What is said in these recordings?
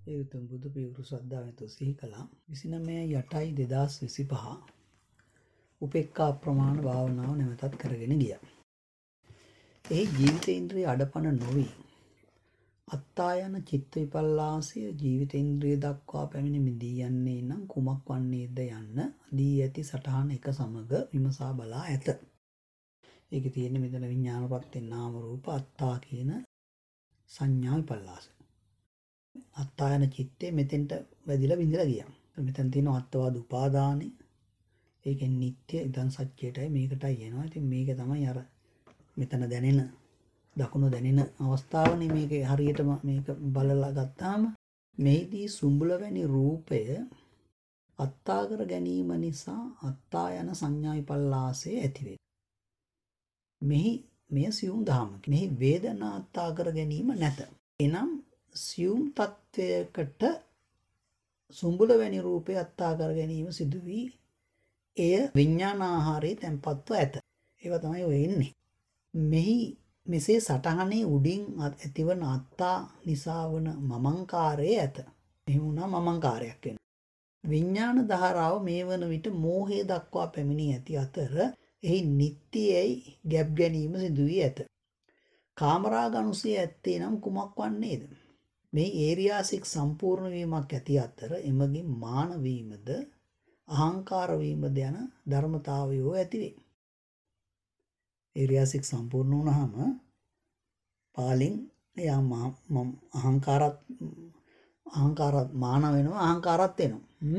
ඒ උතුම් බුදු පියවරු ශ්‍රද්ධාවෙන් සිහි කළා. 29/8/2025 උපේක්ඛා ප්‍රමාණ භාවනාව නැවතත් කරගෙන ගියා. ඒ ජීවිතේන්ද්‍රිය අඩපණ නොවි අත්තායන චිත්ත විපල්ලාසය ජීවිතේන්ද්‍රිය දක්වා පැමිණ මිදී යන්නේ නම් කුමක් වන්නේද යන්න දී ඇති සටහන එක සමග විමසා බලා ඇත. ඒකේ තියෙන්නේ මෙතන විඥානපත්තෙන් නාම රූප අත්තා කියන සංඥා විපල්ලාස. අත්තායන චිත්තේ මෙතෙන්ට වැදිලා බිඳලා ගියා. මෙතන තියෙන අත්වාද උපාදානෙ. ඒකෙන් නිට්ටය ඉදන් සත්‍යයටයි මේකටයි එනවා. ඉතින් මේක තමයි අර මෙතන දැනෙන දකුණු දැනෙන අවස්ථාවනේ මේකේ හරියටම මේක බලලා ගත්තාම මේදී සුඹුල වැනි රූපය අත්තා කර ගැනීම නිසා අත්තා යන සංඥා විපල්ලාසයේ ඇති වේ. මෙහි මෙය සියුම් දහමකි. මෙහි වේදනා අත්තා කර ගැනීම නැත. එනම් සියුම් තත්වයකට සුඹුල වැනි රූපය අත්තා කර ගැනීම සිදු වී එය විඥානාහාරයේ තැන්පත්ව ඇත. ඒවා තමයි ඔය එන්නේ. මෙහි මෙසේ සටහනේ උඩින් ඇතිවන අත්තා නිසා වන මමංකාරයේ ඇත. එහෙම වුණා මමංකාරයක් වෙනවා. විඥාන ධාරාව මේ වන විට මෝහය දක්වා පැමිණී ඇති අතර එහි නිට්ටියයි ගැබ් ගැනීම සිදු වී ඇත. කාමරාග අනුසය ඇත්තේ නම් කුමක් වන්නේද? මේ ඒරියාසික් සම්පූර්ණ වීමක් ඇති අතර එමගින් මාන වීමද අහංකාර වීමද යන ධර්මතාවයෝ ඇති වේ. ඒරියාසික් සම්පූර්ණ වුණාම පාලින් එයා අහංකාරත් මාන වෙනවා අහංකාරත් වෙනවා.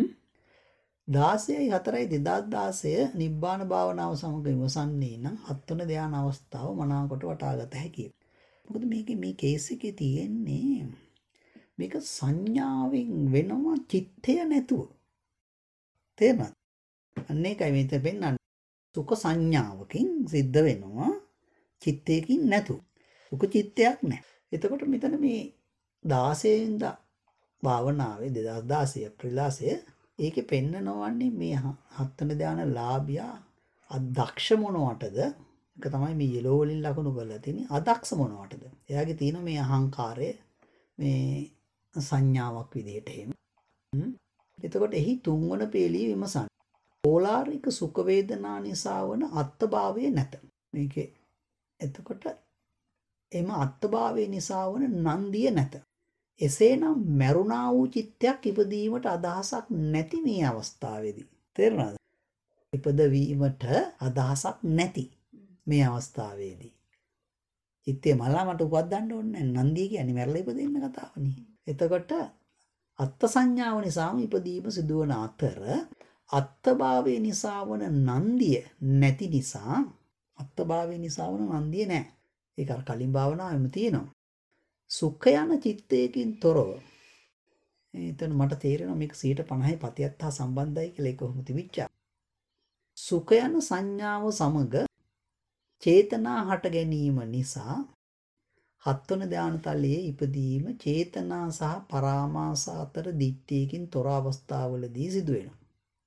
16/4/2016 නිබ්බාන භාවනාව සමග විමසන්නේ නම් 7 වෙනි ධ්‍යාන අවස්ථාව මනාකොට වටාගත හැකියි. මොකද මේ කේස් එකේ තියෙන්නේ මේක සංඥාවෙන් වෙනවා චිත්තය නැතුව. තේරුණාද? අන්න ඒකයි මෙතන පෙන්නන්නේ. සුඛ සංඥාවකින් සිද්ධ වෙනවා චිත්තයකින් නැතුව. සුඛ චිත්තයක් නැහැ. එතකොට මෙතන මේ 16 වෙනිදා භාවනාවේ 2016 අප්‍රේල් 16 ඒකේ පෙන්නනවන්නේ මේ 7 වෙනි ධ්‍යාන ලාභියා අදක්ෂ මොනවටද? ඒක තමයි මේ යෙලෝ වලින් ලකුණු කරලා තියෙන්නේ. අදක්ෂ මොනවටද? එයාගේ තියෙන මේ අහංකාරය මේ සංඥාවක් විදිහට එහෙම. එතකොට එහි තුන්වන පේළිය විමසන්න. ඕලාරික සුඛ වේදනා නිසා වන අත්භාවය නැත. මේකේ එතකොට එම අත්භාවය නිසා වන නන්දිය නැත. එසේනම් මරුණා වූ චිත්තයක් ඉපදීමට අදහසක් නැති මේ අවස්ථාවේදී. තේරුණාද? ඉපදවීමට අදහසක් නැති මේ අවස්ථාවේදී. චිත්තේ මලා මට උපදින්න ඕනේ නැහැ. නන්දිය කියන්නේ මැරලා ඉපදෙන්න කතාවනේ. එතකොට අත්ත් සංඥාව නිසාම ඉපදීම සිදුවන අතර අත්භාවය නිසා වන නන්දිය නැති නිසා අත්භාවය නිසා වන නන්දිය නැහැ. ඒක අර කලින් භාවනාවෙම තියෙනවා. සුඛ යන චිත්තයකින් තොරව. එතන මට තේරෙනවා මේක 50% පතියත් හා සම්බන්ධයි කියලා ඒක කොහොමද තිබිච්චා. සුඛ යන සංඥාව සමග චේතනා හට ගැනීම නිසා 7 වෙනි ධ්‍යාන තලයේ ඉපදීම චේතනා සහ පරාමාස අතර දිට්ඨියකින් තොර අවස්ථාවලදී සිදු වෙනවා.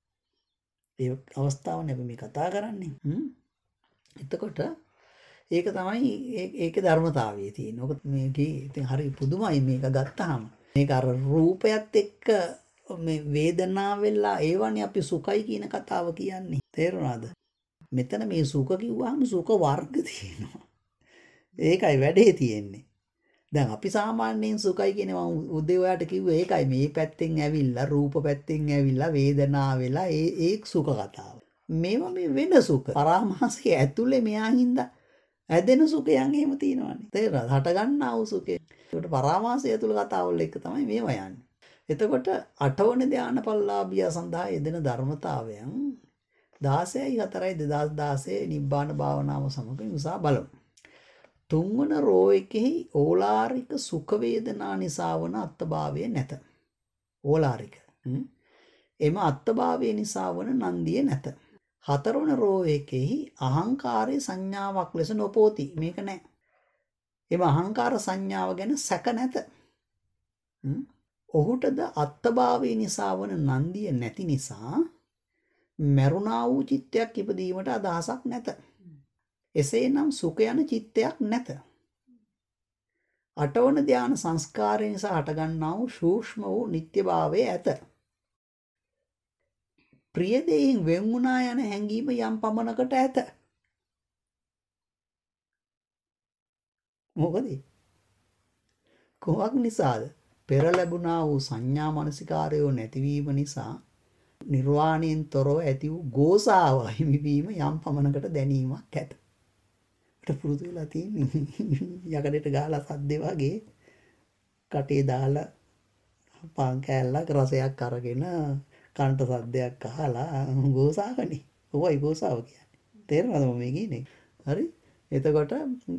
ඒ අවස්ථාවනේ අපි මේ කතා කරන්නේ. එතකොට ඒක තමයි ඒකේ ධර්මතාවයේ තියෙන. ඔක මේකේ ඉතින් හරි පුදුමයි මේක ගත්තාම. මේක අර රූපයත් එක්ක මේ වේදනාව වෙලා ඒවනේ අපි සුඛයි කියන කතාව කියන්නේ. තේරුණාද? මෙතන මේ සුඛ කිව්වහම සුඛ වර්ග තියෙනවා. ඒකයි වැඩේ තියෙන්නේ. දැන් අපි සාමාන්‍යයෙන් සුඛයි කියන්නේ මම උදේ ඔයාලට කිව්වේ ඒකයි මේ පැත්තෙන් ඇවිල්ලා රූප පැත්තෙන් ඇවිල්ලා වේදනාව වෙලා ඒ සුඛ කතාව. මේවා මේ වෙන සුඛ. පරාමාසයේ ඇතුලේ මෙයාහින්දා ඇදෙන සුඛයන් එහෙම තියෙනවානේ. තේරුණාද? හට ගන්නා වූ සුඛය. ඒකට පරාමාසය ඇතුළ කතාවල් එක තමයි මේවා යන්නේ. එතකොට 8 වෙනි ධ්‍යාන පල්ලාභිය සඳහා යෙදෙන ධර්මතාවයන් 16/4/2016 නිබ්බාන භාවනාව සමග විමසා බලමු. 3 වන රෝ එකෙහි ඕලාරික සුඛ වේදනා නිසා වන අත්භාවය නැත. ඕලාරික. එම අත්භාවය නිසා වන නන්දිය නැත. 4 වන රෝ එකෙහි අහංකාරයේ සංඥාවක් ලෙස නොපෝති. මේක නැහැ. එම අහංකාර සංඥාව ගැන සැක නැත. ඔහුටද අත්භාවය නිසා වන නන්දිය නැති නිසා මරුණා වූ චිත්තයක් ඉපදීමට අදහසක් නැත. එසේනම් සුඛ යන චිත්තයක් නැත. අටවන ධ්‍යාන සංස්කාරය නිසා හටගන්නා වූ සූක්ෂම වූ නිත්‍යභාවය ඇත. ප්‍රිය දෙයින් වෙන් වුණා යන හැඟීම යම් පමණකට ඇත. මොකද? කොහොමක් නිසාද? පෙර ලැබුණා වූ සංඥා මනසිකාරය නැතිවීම නිසා නිර්වාණයෙන් තොරව ඇති වූ ගෝසාව හිමිවීම යම් පමණකට දැනීමක් ඇත. ඒකට පුරුදු වෙලා තියෙන්නේ යකඩට ගහලා සද්දේ වගේ කටේ දාලා පාන් කෑල්ලක් රසයක් අරගෙන කන්ට සද්දයක් අහලා ගෝසාවනේ. ඔවයි ගෝසාව කියන්නේ. තේරෙනවද මම මේ කියන්නේ? හරි. එතකොට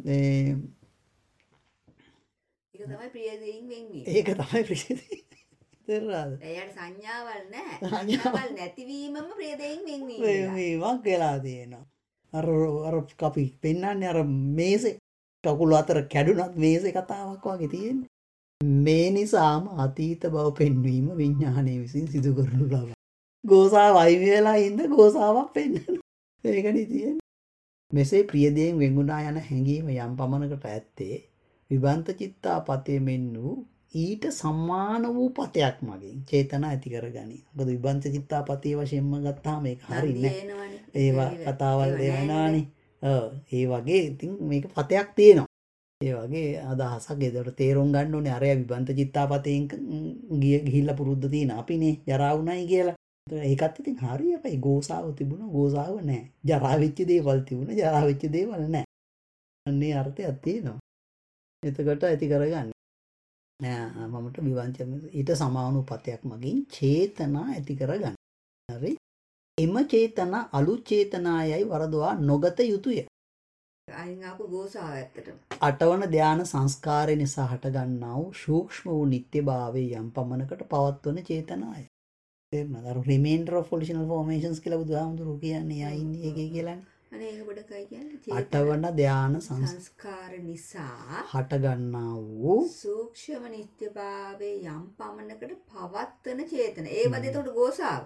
ඒක තමයි ප්‍රිය දෙයින් වෙන්වීම. ඒක තමයි ප්‍රිය දෙයින්. තේරුණාද? එයාට සංඥාවල් නැහැ. සංඥාවල් නැතිවීමම ප්‍රිය දෙයින් වෙන්වීම. මේවක් වෙලා තියෙනවා. අර අපි පෙන්නන්නේ අර මේසේ කකුල අතර කැඩුනත් මේසේ කතාවක් වගේ තියෙන්නේ. මේ නිසාම අතීත බව පෙන්වීම විඥානයේ විසින් සිදු කරනු ලබන. ගෝසාව අයින් වෙලා ඉඳ ගෝසාවක් පෙන්වනවා. ඒකනේ තියෙන්නේ. මෙසේ ප්‍රිය දෙයින් වෙන්ුණා යන හැඟීම යම් පමණකට ඇත්තේ විභන්ත චිත්තාපතේ මෙන් වූ ඊට සමාන වූ පතයක් මගින් චේතනා ඇති කරගනි. මොකද විභන්ත චිත්තාපතේ වශයෙන්ම ගත්තාම ඒක හරිනේ. ඒවා කතාවල් දෙවනානේ. ඒ වගේ ඉතින් මේක පතයක් තියෙනවා. ඒ වගේ අදහසක් ඒකට තේරුම් ගන්න ඕනේ. අරයා විභන්ත චිත්තාපතෙන් ගිහිල්ලා පුරුද්ද තියෙන අපිනේ ජරා වුණයි කියලා. ඒකත් ඉතින් හරි අපේ ගෝසාව තිබුණා ගෝසාව නැහැ. ජරා වෙච්ච දේවල් තිබුණා ජරා වෙච්ච දේවල් නැහැ. අන්නේ අර්ථයක් තියෙනවා. එතකොට ඇති කරගන්න. නෑ මමට විවංච ඊට සමාන උපතයක් මගින් චේතනා ඇති කරගන්න. හරි. එම චේතනා අලුත් චේතනායයි වරදවා නොගත යුතුය. අයින් ආපු ගෝසාව ඇත්තටම. අටවන ධාන සංස්කාරය නිසා හටගන්නා වූ සූක්ෂම වූ නිත්‍යභාවයේ යම් පමණකට පවත්වන චේතනාය. තේරුණාද? අර remainder of volitional formations කියලා බුදුහාමුදුරුවෝ කියන්නේ ආයින්නේ ඒකේ කියලානේ. අනේ ඒක ගොඩකයි කියන්නේ. අටවන ධාන සංස්කාර නිසා හටගන්නා වූ සූක්ෂම නිත්‍යභාවයේ යම් පමණකට පවත්වන චේතන. ඒ වගේ එතකොට ගෝසාව.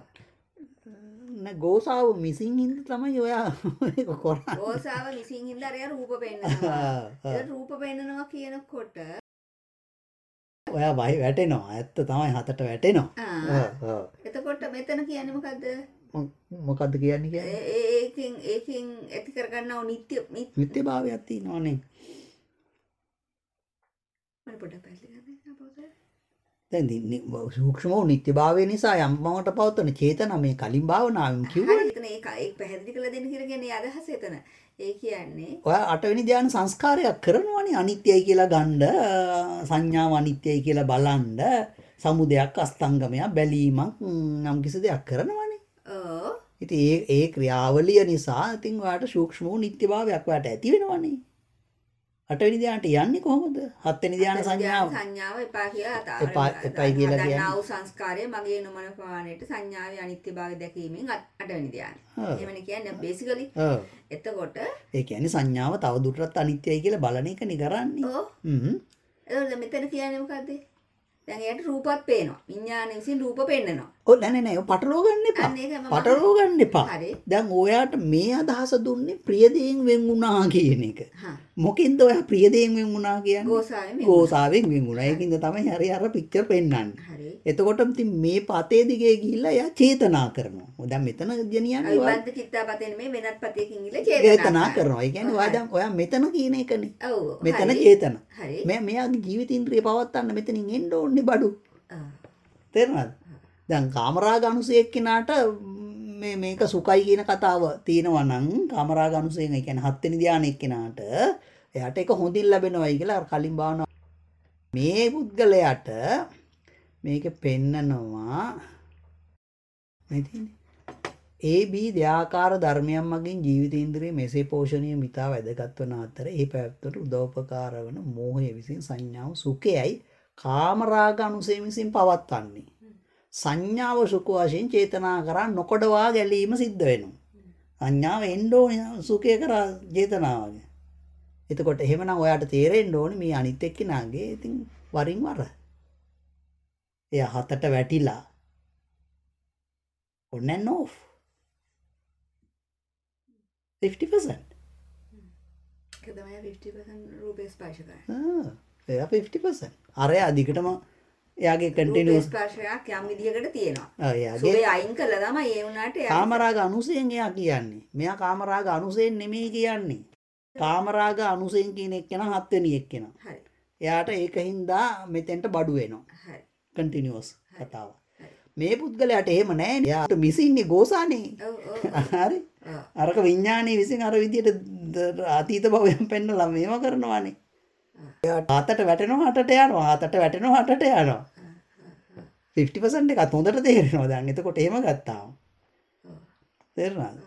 නෑ ගෝසාව මිසින් හින්දා තමයි ඔයා ඒක කරන්නේ. ගෝසාව මිසින් හින්දා අර රූප පෙන්නනවා. ඒ රූප පෙන්නනවා කියනකොට ඔයා වයි වැටෙනවා. ඇත්ත තමයි හතට වැටෙනවා. එතකොට මෙතන කියන්නේ මොකද්ද? මොකද්ද කියන්නේ කියන්නේ? ඒකෙන් ඇති කරගන්නව නිත්‍යභාවයක් තියෙනවානේ. මම පොඩ්ඩක් පැහැදිලි කරන්න අපෝසර්. දැන් සූක්ෂම වූ නිත්‍යභාවය නිසා යම් මමකට පවත්වන චේතන මේ කලින් භාවනාවෙන් කිව්වනේ. එතන ඒක පැහැදිලි කරලා දෙන්න කියලා කියන්නේ අදහස එතන. ඒ කියන්නේ ඔයා අටවෙනි ධ්‍යාන සංස්කාරයක් කරනවානේ අනිත්‍යයි කියලා ගන්න සංඥාව අනිත්‍යයි කියලා බලන්න සමුදයක් අස්තංගමයක් බැලීමක් නම් කිසි දෙයක් කරනවානේ. ඉතින් ඒ ක්‍රියාවලිය නිසා ඉතින් ඔයාට සූක්ෂම වූ නිත්‍යභාවයක් ඔයාට ඇති වෙනවනේ. අටවෙනි ධ්‍යානට යන්නේ කොහොමද? හත්වෙනි ධ්‍යාන සංඥාව එපා කියලා එපයි කියලා කියන්නේ. නාව සංස්කාරය මගේ නොමන ප්‍රමාණයට සංඥාවේ අනිත්‍යභාවය දැකීමෙන් අටවෙනි ධ්‍යාන. එහෙමනේ කියන්නේ බේසිකලි. එතකොට ඒ කියන්නේ සංඥාව තව දුරටත් අනිත්‍යයි කියලා බලන එක නේ කරන්නේ. එතකොට මෙතන කියන්නේ මොකද්ද? දැන් එයාට රූපත් පේනවා. විඥානයේ විසින් රූප පෙන්නනවා. ඔව් නෑ පටලව ගන්න එපා. පටලව ගන්න එපා. දැන් ඔයාට මේ අදහස දුන්නේ ප්‍රිය දෙයින් වෙන් වුණා කියන එක. මොකෙන්ද ඔයා ප්‍රිය දෙයින් වෙන් වුණා කියන්නේ? ගෝසාවෙන් වෙන් වුණා. ඒකින්ද තමයි හරි අර පික්චර් පෙන්නන්නේ. එතකොට ඉතින් මේ පතේ දිගේ ගිහිල්ලා එයා චේතනා කරනවා. දැන් මෙතන ගෙනියන්නේ ඔයා විබන්ත චිත්තාපතේ නෙමෙයි වෙනත් පතයකින් ගිහිල්ලා චේතනා කරනවා. ඒ කියන්නේ ඔයා දැන් ඔයා මෙතන කියන එකනේ. ඔව්. මෙතන චේතන. මෙයාගේ ජීවිතේන්ද්‍රිය පවත්තන්න මෙතනින් එන්න ඕනේ බඩු. තේරුණාද? දැන් කාමරාග අනුසය එක්කිනාට මේක සුඛයි කියන කතාව තියෙනවා නම් කාමරාග අනුසයෙන් ඒ කියන්නේ හත්වෙනි ධානය එක්කිනාට එයාට ඒක හොඳින් ලැබෙනවයි කියලා අර කලින් භාවනා මේ පුද්ගලයාට මේක පෙන්නනවා මේ තියෙන්නේ AB දෙආකාර ධර්මයන් මගින් ජීවිතේන්ද්‍රිය මෙසේ පෝෂණීය මිතා වැදගත් වන අතර ඒ පැවැත්මට උදව්පකාර වන මෝහය විසින් සංඥාව සුඛයයි කාමරාග අනුසය විසින් පවත්වන්නේ සංඥාව සුඛ වශයෙන් චේතනා කරා නොකොඩවා ගැලීම සිද්ධ වෙනවා. සංඥාව එන්න ඕනේ සුඛය කරා චේතනාවගේ. එතකොට එහෙමනම් ඔයාට තේරෙන්න ඕනේ මේ අනිත් එක්කිනාගේ ඉතින් වරින් වර. එයා හතට වැටිලා on and off 50%. ඒක තමයි 50% රූපේ ස්පර්ශ කරන්නේ. එයා 50%. අරයා දිගටම එයාගේ කන්ටිනියස් ස්පර්ශයක් යම් විදිහකට තියෙනවා. එයාගේ සුවේ අයින් කළා තමයි ඒ වුණාට කාමරාග අනුසයෙන් එයා කියන්නේ. මෙයා කාමරාග අනුසයෙන් නෙමෙයි කියන්නේ. කාමරාග අනුසයෙන් කියන එක්කෙනා 7 වෙනි එක්කෙනා. හරි. එයාට ඒකින්දා මෙතෙන්ට බඩු වෙනවා. හරි. කන්ටිනියස් කතාව. මේ පුද්ගලයාට එහෙම නැහැ. එයාට මිසින්නේ ගෝසානේ. හරි. අරක විඥානයේ විසින් අර විදියට අතීත භවයෙන් පෙන්නලා මේව කරනවානේ. එයාට හතට වැටෙනවා හතට යනවා. හතට වැටෙනවා හතට යනවා. 50% එකත් හොඳට තේරෙනවා දැන්. එතකොට එහෙම ගත්තාම. තේරුණාද?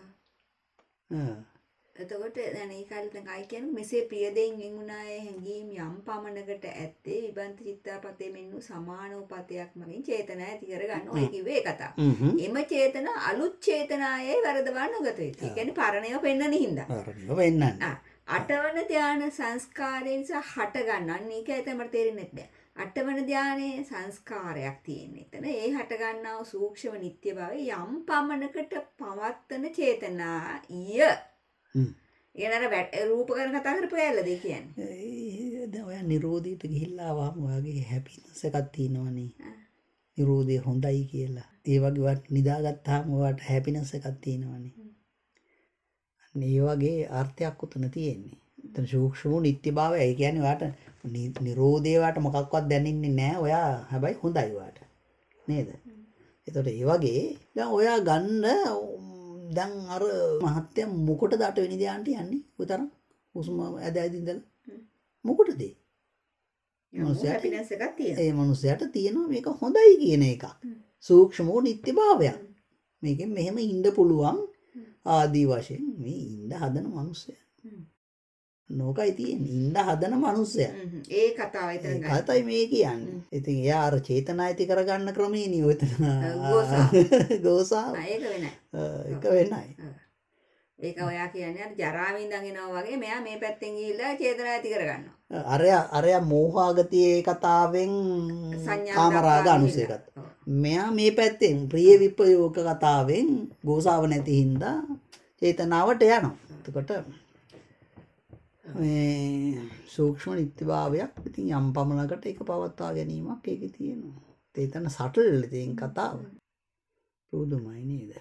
එතකොට දැන් ඒ කාලේ දැන් ආයි කියන්නේ මෙසේ ප්‍රිය දෙයින් වෙන්ුණායේ හැඟීම් යම් පමණකට ඇත්තේ විබන්ත චිත්තාපතේ මෙන්නු සමානෝපතයක් මගින් චේතනා ඇති කර ගන්න ඔය කිව්වේ කතාව. එම චේතනා අලුත් චේතනායේ වරදවා නොගත යුතුයි. ඒ කියන්නේ පරණේව පෙන්වන්න හින්දා. පරණේව වෙන්නන්නේ. අටවන ධාන සංස්කාරයෙන් හට ගන්න ඒකයි තමයි තේරෙන්නේ නැහැ. අටවන ධානයේ සංස්කාරයක් තියෙන. එතන ඒ හට ගන්නව සූක්ෂම නිට්ටය භාවය යම් පමණකට පවත්තන චේතනා ඊය ඒනර රූප කරන කතා කරපු ඇල්ලද කියන්නේ. දැන් ඔයා නිරෝධීට ගිහිල්ලා ආවම ඔයාගේ හැපිනස් එකක් තියෙනවනේ. නිරෝධය හොඳයි කියලා. ඒ වගේ වත් නිදාගත්තාම ඔයාට හැපිනස් එකක් තියෙනවනේ. අන්න ඒ වගේ අර්ථයක් උතන තියෙන්නේ. එතන සූක්ෂම නිට්ටයභාවය. ඒ කියන්නේ ඔයාට නිරෝධය වාට මොකක්වත් දැනෙන්නේ නැහැ. ඔයා හැබැයි හොඳයි ඔයාට. නේද? එතකොට ඒ වගේ දැන් ඔයා ගන්න දැන් අර මහත්ය මොකටද 8 වෙනි ධ්‍යානට යන්නේ? ඔය තරම් උස්ම ඇද ඉඳලා මොකටද? හැපිනස් එකක් තියෙනවා. ඒ මනුස්සයාට තියෙනවා මේක හොඳයි කියන එකක්. සූක්ෂම වූ නිත්‍ය භාවයක්. මේකෙන් මෙහෙම ඉන්න පුළුවන් ආදී වශයෙන් මේ ඉන්න හදන මනුස්සයා. නෝකයි තියෙන්නේ ඉන්න හදන මනුස්සයා. ඒ කතාව විතර ගන්න. කතාවයි මේ කියන්නේ. ඉතින් එයා අර චේතනා ඇති කරගන්න ක්‍රමේනේ ඔය තන. ගෝසා. ඒක වෙනයි. ඒක වෙනයි. ඒක ඔයා කියන්නේ අර ජරාවෙන් ඉඳන් එනවා වගේ මෙයා මේ පැත්තෙන් ගිහිල්ලා චේතනා ඇති කරගන්නවා. අරයා මෝහාගතියේ කතාවෙන් කාමරාග අනුසයකට. මෙයා මේ පැත්තෙන් ප්‍රිය විපයෝග කතාවෙන් ගෝසාව නැති හින්දා චේතනාවට යනවා. එතකොට මේ සූක්ෂම නිත්‍යභාවයක් ඉතින් යම් පමණකට ඒක පවත්වා ගැනීමක් ඒකේ තියෙනවා. ඒතන සටල් ඉතින් කතාව. පුදුමයි නේද?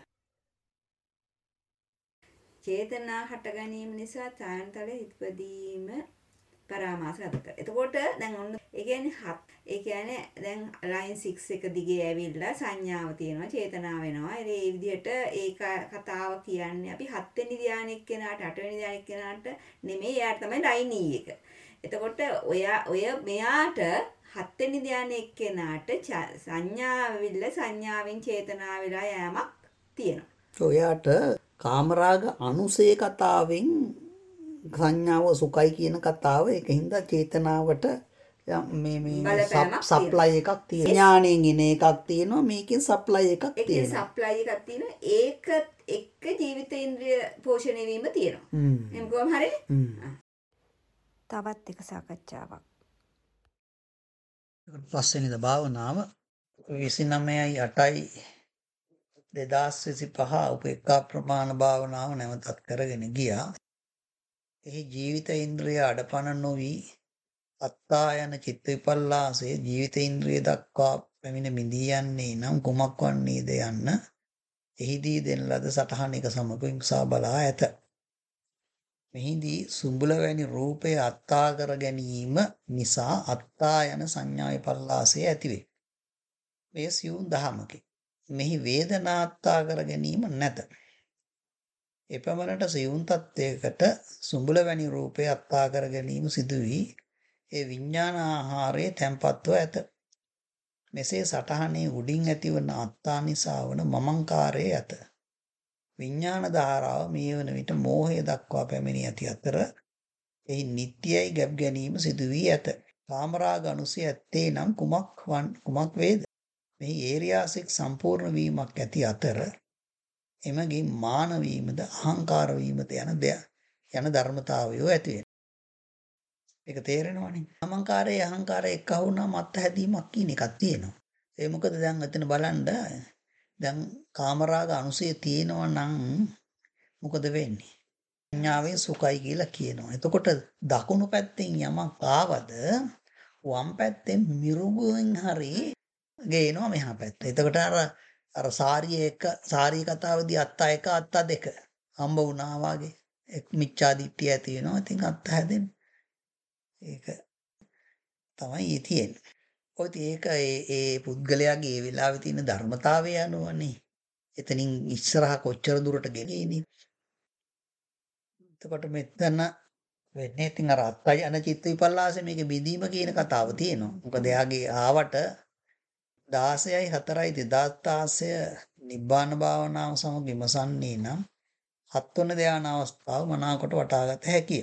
චේතනා හට ගැනීම නිසා ඡායන්තලයේ ඉපදීම පරාමාස ගත කර. එතකොට දැන් ඔන්න ඒ කියන්නේ දැන් ලයින් 6 එක දිගේ ඇවිල්ලා සංඥාව තියෙනවා චේතනාව වෙනවා. ඒ විදිහට ඒක කතාව කියන්නේ අපි 7 වෙනි ධ්‍යානෙක කෙනාට 8 වෙනි ධ්‍යානෙක කෙනාට නෙමෙයි යාට තමයි ලයින් E එක. එතකොට ඔය මෙයාට 7 වෙනි ධ්‍යානෙක කෙනාට සංඥාවිල්ල සංඥාවෙන් චේතනාව වෙලා යෑමක් තියෙනවා. ඔයාට කාමරාග අනුසය කතාවෙන් සංඥාව සුඛයි කියන කතාව ඒකින්ද චේතනාවට මේ සප්ලයි එකක් තියෙනවා. ඥාණයෙන් එන එකක් තියෙනවා. මේකෙන් සප්ලයි එකක් තියෙනවා. ඒකේ සප්ලයි එකක් තියෙනවා. ඒක එක්ක ජීවිතේන්ද්‍රිය පෝෂණය වීම තියෙනවා. එහෙනම් කොහොම හරිනේ? තවත් එක සාකච්ඡාවක්. පස්වෙනිද භාවනාව 29/8/2025 උපේක්ඛා ප්‍රමාණ භාවනාව නැවතත් කරගෙන ගියා. එහි ජීවිත ඉන්ද්‍රිය අඩපණ නොවි අත්තා යන චිත්ත විපල්ලාසයේ ජීවිත ඉන්ද්‍රිය දක්වා පැමිණ මිදී යන්නේ නම් කුමක් වන්නේද යන්න එහිදී දෙන ලද සටහනක සමග විමසා බලා ඇත. මෙහිදී සුඹුල වැනි රූපය අත්තා කර ගැනීම නිසා අත්තා යන සංඥා විපල්ලාසය ඇතිවේ. මේ සියුම් දහමකි. මෙහි වේදනා අත්තා කර ගැනීම නැත. එපමණට සියුම් තත්වයකට සුඹුල වැනි රූපය අත්තා කර ගැනීම සිදු වී ඒ විඥාන ආහාරයේ තැන්පත්ව ඇත. මෙසේ සටහනේ උඩින් ඇතිවන අත්තා නිසා වන මමංකාරයේ ඇත. විඥාන ධාරාව මේ වන විට මෝහය දක්වා පැමිණි ඇති අතර එහි නිට්ටයයි ගැබ් ගැනීම සිදු වී ඇත. කාමරාග අනුසය ඇත්තේ නම් කුමක් වේද? මෙහි ඒරියාසික සම්පූර්ණ වීමක් ඇති අතර එමගින් මාන වීමද අහංකාර වීමද යන ධර්මතාවයෝ ඇති වෙනවා. ඒක තේරෙනවනේ. අහංකාරයේ අහංකාරය එක්ක වුණාම අත් හැදීමක් කියන එකක් තියෙනවා. ඒ මොකද දැන් එතන බලන්න දැන් කාමරාග අනුසය තියෙනවා නම් මොකද වෙන්නේ? සංඥාවෙන් සුඛයි කියලා කියනවා. එතකොට දකුණු පැත්තෙන් යමක් ආවද වම් පැත්තෙන් මිරුඟුවෙන් හරි ගේනවා මෙහා පැත්ත. එතකොට අර සාරිය කතාවේදී අත්ත එක අත්ත දෙක හම්බ වුණා වගේ මිච්ඡා දිට්ඨිය ඇති වෙනවා. ඉතින් අත්ත හැදෙන. ඒක තමයි තියෙන්නේ. ඔය ඒක ඒ පුද්ගලයාගේ ඒ වෙලාවේ තියෙන ධර්මතාවය අනුවනේ. එතනින් ඉස්සරහා කොච්චර දුරට ගෙනියන්නේ. එතකොට මෙතන වෙන්නේ ඉතින් අර අත්තයි අන චිත්ත විපල්ලාසෙ මේකේ බෙදීම කියන කතාව තියෙනවා. මොකද එයාගේ ආවට 16යි 4යි 2016 නිබ්බාන භාවනාව සමග විමසන්නේ නම් හත්වන ධ්‍යාන අවස්ථාව මනාකොට වටාගත හැකිය.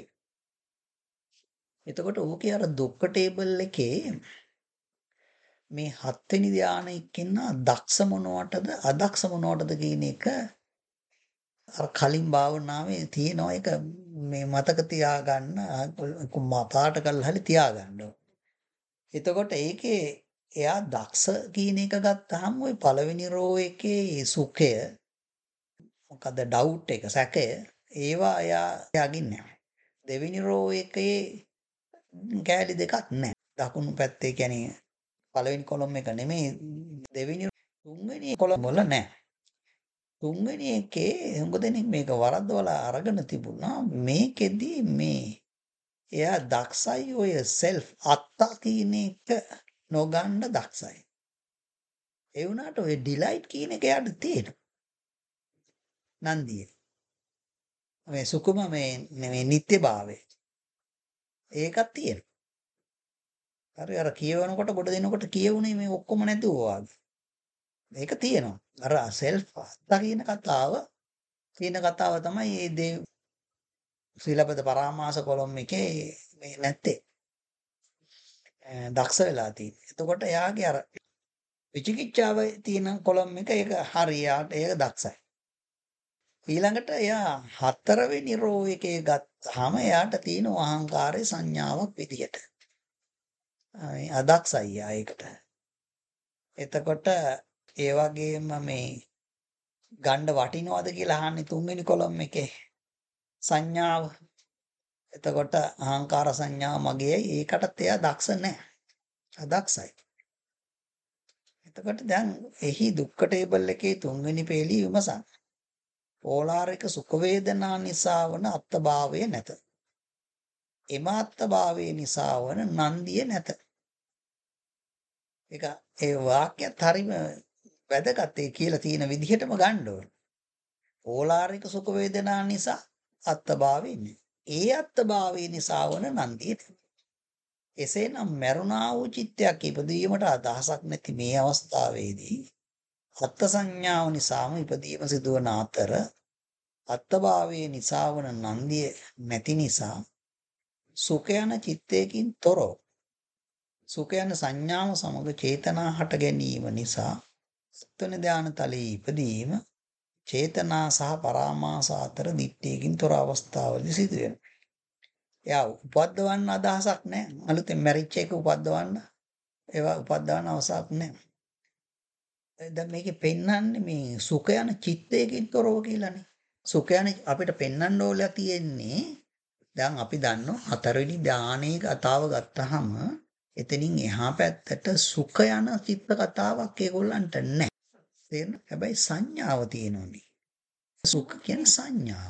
එතකොට ඕකේ අර දුක්ඛ ටේබල් එකේ මේ හත්වෙනි ධ්‍යානයක ඉන්න දක්ෂ මොනවටද අදක්ෂ මොනවටද කියන එක අර කලින් භාවනාවේ තියෙනවා. ඒක මේ මතක තියාගන්න පාට කරලා හරි තියාගන්න. එතකොට ඒකේ එයා දක්ෂ කියන එක ගත්තාම ওই පළවෙනි රෝ එකේ සුඛය මොකද ඩවුට් එක සැකය ඒවා එයාගින් නැහැ. දෙවෙනි රෝ එකේ කෑලි දෙකක් නැහැ. දකුණු පැත්තේ කියන්නේ පළවෙනි කොලම් එක නෙමෙයි දෙවෙනි තුන්වෙනි කොලම් වල නැහැ. තුන්වෙනි එකේ හුඟ දෙනෙක් මේක වරද්දවලා අරගෙන තිබුණා. මේකෙදි මේ එයා දක්ෂයි ඔය සෙල්ෆ් අත්තා කියන එක නොගන්න දක්ෂයි. ඒ වුණාට ඔය ඩිලයිට් කියන එක යාට තියෙනවා. නන්දියේ. මේ සුකුම මේ නිත්‍යභාවය. ඒකක් තියෙනවා. හරි අර කියවනකොට ගොඩ දෙනකොට කියවුනේ මේ ඔක්කොම නැතුව වගේ. මේක තියෙනවා. අර සෙල්ෆ් අත්තා කියන කතාව තමයි මේ දේ සීලබ්බත පරාමාස කොලම් එකේ මේ නැත්තේ. දක්ෂ වෙලා තියෙන්නේ. එතකොට එයාගේ අර විචිකිච්ඡාව තියෙන කොලම් එක ඒක හරියට ඒක දක්ෂයි. ඊළඟට එයා හතරවෙනි රෝ එකේ ගත්තාම එයාට තියෙන අහංකාරයේ සංඥාවක් විදියට. අදක්ෂයි ඒකට. එතකොට ඒ වගේම මේ ගණ්ඩ වටිනවද කියලා අහන්නේ තුන්වෙනි කොලම් එකේ සංඥාව. එතකොට අහංකාර සංඥාව මගේයි ඒකටත් එයා දක්ෂ නැහැ. අදක්ෂයි. එතකොට දැන් එහි දුක්ඛ ටේබල් එකේ තුන්වෙනි පේළිය විමසන්න. ඕලාරික සුඛ වේදනා නිසා වන අත්භාවය නැත. එම අත්භාවය නිසා වන නන්දිය නැත. ඒක ඒ වාක්‍යයත් හරිම වැදගත්. ඒ කියලා තියෙන විදිහටම ගන්න ඕන. ඕලාරික සුඛ වේදනා නිසා අත්භාවය ඉන්නේ. ඒ අත්භාවය නිසා වන නන්දිය. එසේනම් මරුණා වූ චිත්තයක් ඉපදීමට අදහසක් නැති මේ අවස්ථාවේදී අත්ත් සංඥාව නිසාම ඉපදීම සිදුවන අතර අත්භාවයේ නිසා වන නන්දිය නැති නිසා සුඛ යන චිත්තයකින් තොරව සුඛ යන සංඥාව සමග චේතනා හට ගැනීම නිසා සත්වන ධාන තලයේ ඉපදීම චේතනා සහ පරාමාස අතර දිට්ඨියකින් තොර අවස්ථාවලදී සිදු වෙනවා. එයා උපද්දවන්න අදහසක් නැහැ. අලුතෙන් මැරිච් එක උපද්දවන්න ඒවා උපද්දවන්න අවශ්‍යක් නැහැ. දැන් මේකේ පෙන්වන්නේ මේ සුඛ යන චිත්තයකින් තොරව කියලානේ. සුඛ යන අපිට පෙන්වන්න ඕලා තියෙන්නේ දැන් අපි දන්නවා හතරවෙනි ධානයේ කතාව ගත්තාම එතනින් එහා පැත්තට සුඛ යන චිත්ත කතාවක් ඒගොල්ලන්ට නැහැ. තේරෙනවද? හැබැයි සංඥාව තියෙනෝනේ. සුඛ කියන සංඥාව.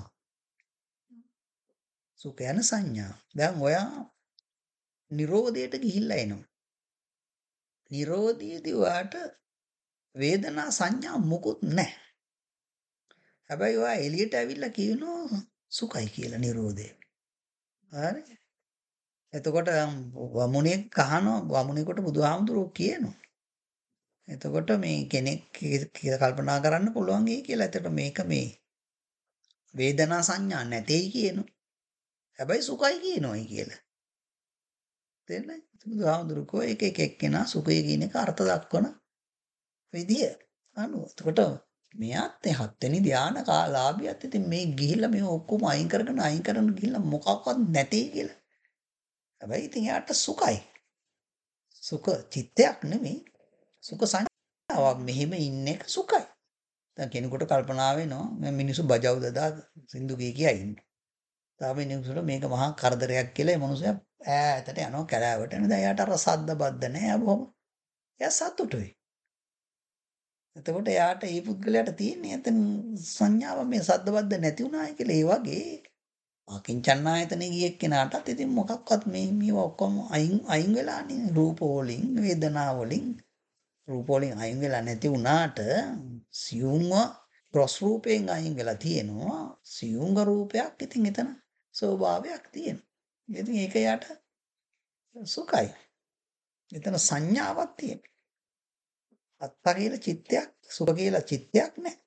සුඛ යන සංඥාව. දැන් ඔයා නිරෝධයට ගිහිල්ලා එනවා. නිරෝධයේදී ඔයාට වේදනා සංඥා මොකුත් නැහැ. හැබැයි ඔයා එළියට ඇවිල්ලා කියනවා සුඛයි කියලා නිරෝධය. හරි? එතකොට වමුණේ කහනවා වමුණේකට බුදුහාමුදුරුවෝ කියනවා. එතකොට මේ කෙනෙක් කියලා කල්පනා කරන්න පුළුවන් ඒ කියලා. එතකොට මේක මේ වේදනා සංඥා නැtei කියනවා. හැබැයි සුඛයි කියනවායි කියලා. තේරෙනවද? බුදුහාමුදුරුවෝ එක එක්කෙනා සුඛය කියන එක අර්ථ දක්වන විදිය අනුව. එතකොට මෙයාත් හත්වෙනි ධාන කාලාභියත් ඉතින් මේ ගිහිල්ලා මේ ඔක්කොම අයින් කරගෙන ගිහිල්ලා මොකක්වත් නැtei කියලා. හැබැයි ඉතින් යාට සුඛයි. සුඛ චිත්තයක් නෙමෙයි. සුඛ සංඥාවක් මෙහෙම ඉන්න එක සුඛයි. දැන් කෙනෙකුට කල්පනා වෙනවා මේ මිනිස්සු බජව් දදා සින්දු කිය ඉන්නේ. තව මිනිස්සුන්ට මේක මහා කරදරයක් කියලා ඒ මිනිස්සයා ඈතට යනවා කැලෑවට. එන දැන් එයාට අර සද්ද බද්ද නැහැ. එයා බොහොම එයා සතුටුයි. එතකොට එයාට ඒ පුද්ගලයාට තියෙන්නේ එතන සංඥාව මේ සද්ද බද්ද නැති වුණායි කියලා. ඒ වගේ අකින්චන්නායතනෙ ගිය කෙනාටත් ඉතින් මොකක්වත් මේවා ඔක්කොම අයින් වෙලානේ. රූප වලින්, වේදනා වලින්, රූප වලින් අයින් වෙලා නැති වුණාට සියුම්ව ග්‍රොස් රූපයෙන් අයින් වෙලා තියෙනවා. සියුම්ග රූපයක් ඉතින් එතන ස්වභාවයක් තියෙනවා. ඉතින් ඒක යට සුඛයි. එතන සංඥාවක් තියෙනවා. අත්ත කියලා චිත්තයක්, සුඛ කියලා චිත්තයක් නැහැ.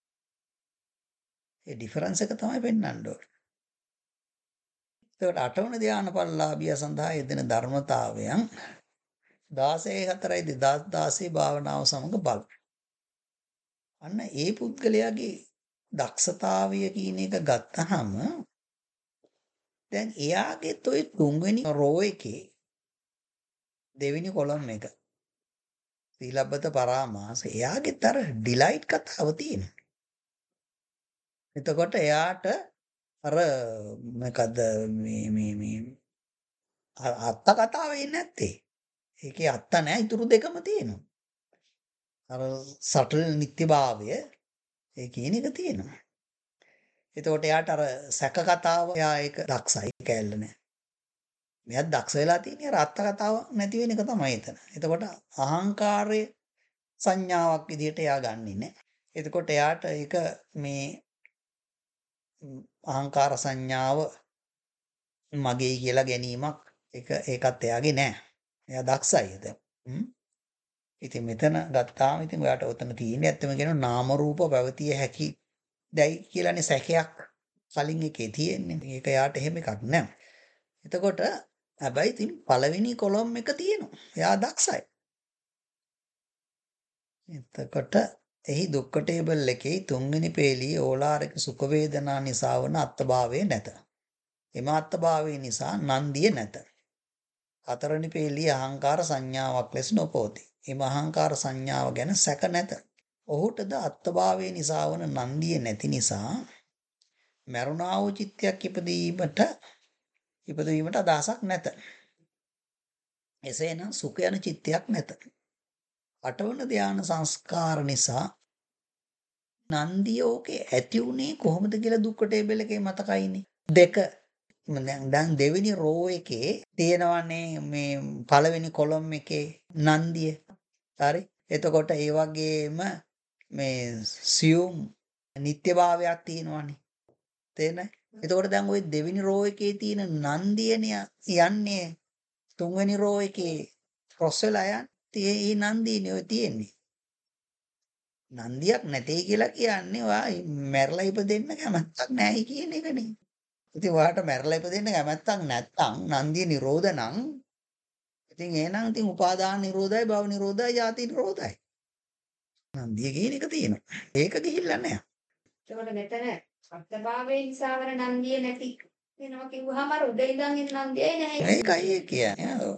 ඒ ඩිෆරන්ස් එක තමයි පෙන්වන්න ඕනේ. ඒකට අටවන ධානපල්ලාභිය සඳහා යෙදෙන ධර්මතාවයන් 16/4/2016 භාවනාව සමග බල. අන්න ඒ පුද්ගලයාගේ දක්ෂතාවය කියන එක ගත්තහම දැන් එයාගෙත් ওই තුන්වෙනි රෝ එකේ දෙවෙනි කොලම් එක සීලබ්බත පරාමාස එයාගෙත් අර ඩිලයිට් කතාව තියෙනවා. එතකොට එයාට අර මොකද මේ අත්ත කතාව එන්නේ නැත්තේ. ඒකේ අත්ත නැහැ ඉතුරු දෙකම තියෙනවා. අර සටල් නිත්‍යභාවය ඒ කියන එක තියෙනවා. එතකොට එයාට අර සැක කතාව එයා ඒක දක්ෂයි කැල්ල නැහැ. මෙයාත් දක්ෂ වෙලා තියෙන්නේ අර අත්ත කතාව නැති වෙන එක තමයි එතන. එතකොට අහංකාරය සංඥාවක් විදිහට එයා ගන්නෙ නැහැ. එතකොට එයාට ඒක මේ අහංකාර සංඥාව මගේ කියලා ගැනීමක් ඒකත් එයාගේ නෑ. එයා දක්ෂයි එතන. ඉතින් මෙතන ගත්තාම ඉතින් ඔයාට ඔතන තියෙන්නේ ඇත්තම කියනවා නාම රූප පැවතිය හැකි දැයි කියලානේ සැකයක් කලින් එකේ තියෙන්නේ. ඒක එයාට එහෙම එකක් නෑ. එතකොට හැබැයි ඉතින් පළවෙනි කොලම් එක තියෙනවා. එයා දක්ෂයි. එතකොට එහි දුක්ඛ ටේබල් එකේ තුන්වෙනි පේළියේ ඕලාරික සුඛ වේදනා නිසා වන අත්භාවය නැත. එම අත්භාවය නිසා නන්දිය නැත. හතරවෙනි පේළියේ අහංකාර සංඥාවක් ලෙස නොපවතී. එම අහංකාර සංඥාව ගැන සැක නැත. ඔහුටද අත්භාවය නිසා වන නන්දිය නැති නිසා මරුණා වූ චිත්තයක් ඉපදවීමට අදහසක් නැත. එසේනම් සුඛ යන චිත්තයක් නැත. අටවන ධාන සංස්කාර නිසා නන්දිය ඕකේ ඇති උනේ කොහොමද කියලා දුක්ඛ ටේබල් එකේ මතකයිනේ. දෙක දැන් දෙවෙනි රෝ එකේ තියෙනවනේ මේ පළවෙනි කොලම් එකේ නන්දිය. හරි. එතකොට ඒ වගේම මේ සියුම් නිත්‍යභාවයක් තියෙනවනේ. තේරෙනයි? එතකොට දැන් ওই දෙවෙනි රෝ එකේ තියෙන නන්දියනේ යන්නේ තුන්වෙනි රෝ එකේ ක්‍රොස් වෙලා යන්නේ. ඒ නන්දියනේ ඔය තියෙන්නේ. නන්දියක් නැtei කියලා කියන්නේ ඔයා මැරලා ඉපදෙන්න කැමැත්තක් නැහැ කියන එකනේ. ඉතින් ඔයාට මැරලා ඉපදෙන්න කැමැත්තක් නැත්නම් නන්දිය නිරෝධ නම් ඉතින් එහෙනම් ඉතින් උපාදාන නිරෝධයි භව නිරෝධයි ජාති නිරෝධයි. නන්දිය කියන එක තියෙනවා. ඒක ගිහිල්ලා නැහැ. එතකොට මෙතන අත්භාවයේ නිසා වර නන්දිය නැති වෙනවා කිව්වහම අර උඩ ඉඳන් ඉන්න නන්දියයි නැහැ. ඒකයි ඒ කියන්නේ.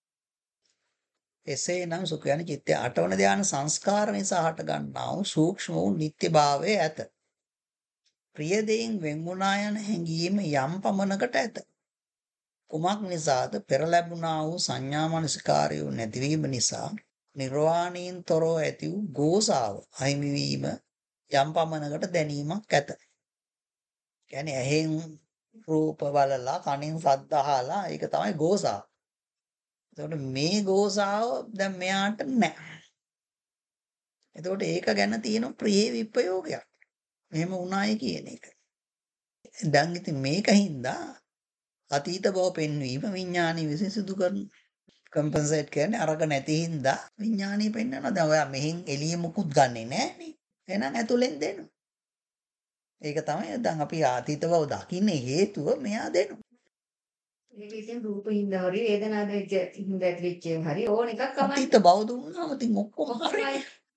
එසේනම් සුඛ යන චිත්තය අටවන ධාන සංස්කාර නිසා හට ගන්නා වූ සූක්ෂම වූ නිත්‍යභාවය ඇත. ප්‍රිය දෙයින් වෙන්ුණා යන හැඟීම යම් පමණකට ඇත. කුමක් නිසාද පෙර ලැබුණා වූ සංඥා මනසිකාරය නැතිවීම නිසා නිර්වාණයෙන් තොරව ඇති වූ ගෝසාව අහිමි වීම යම් පමණකට දැනීමක් ඇත. කියන්නේ ඇහෙන් රූප බලලා කනෙන් ශබ්ද අහලා ඒක තමයි ගෝසාව. එතකොට මේ ගෝසාව දැන් මෙයාට නැහැ. එතකොට ඒක ගැන තියෙන ප්‍රිය විප්‍රයෝගයක්. මෙහෙම වුණායි කියන එක. දැන් ඉතින් මේකින්ද අතීත බව පෙන්වීම විඥානීය විසින් සිදු කරන කම්පෙන්සේට් කියන්නේ අරක නැති හින්දා විඥානීය පෙන්වනවා. දැන් ඔයා මෙහෙන් එළිය මුකුත් ගන්නෙ නෑනේ. එහෙනම් ඇතුලෙන් දෙනවා. ඒක තමයි දැන් අපි අතීත බව දකින්නේ හේතුව මෙයා දෙනවා. ඒක ඉතින් රූප හින්දා හරි වේදනාද හින්දා ඇතිවෙච්ච හරි ඕන එකක් තමයි. අතීත බව දුන්නාම ඉතින් ඔක්කොම හරි.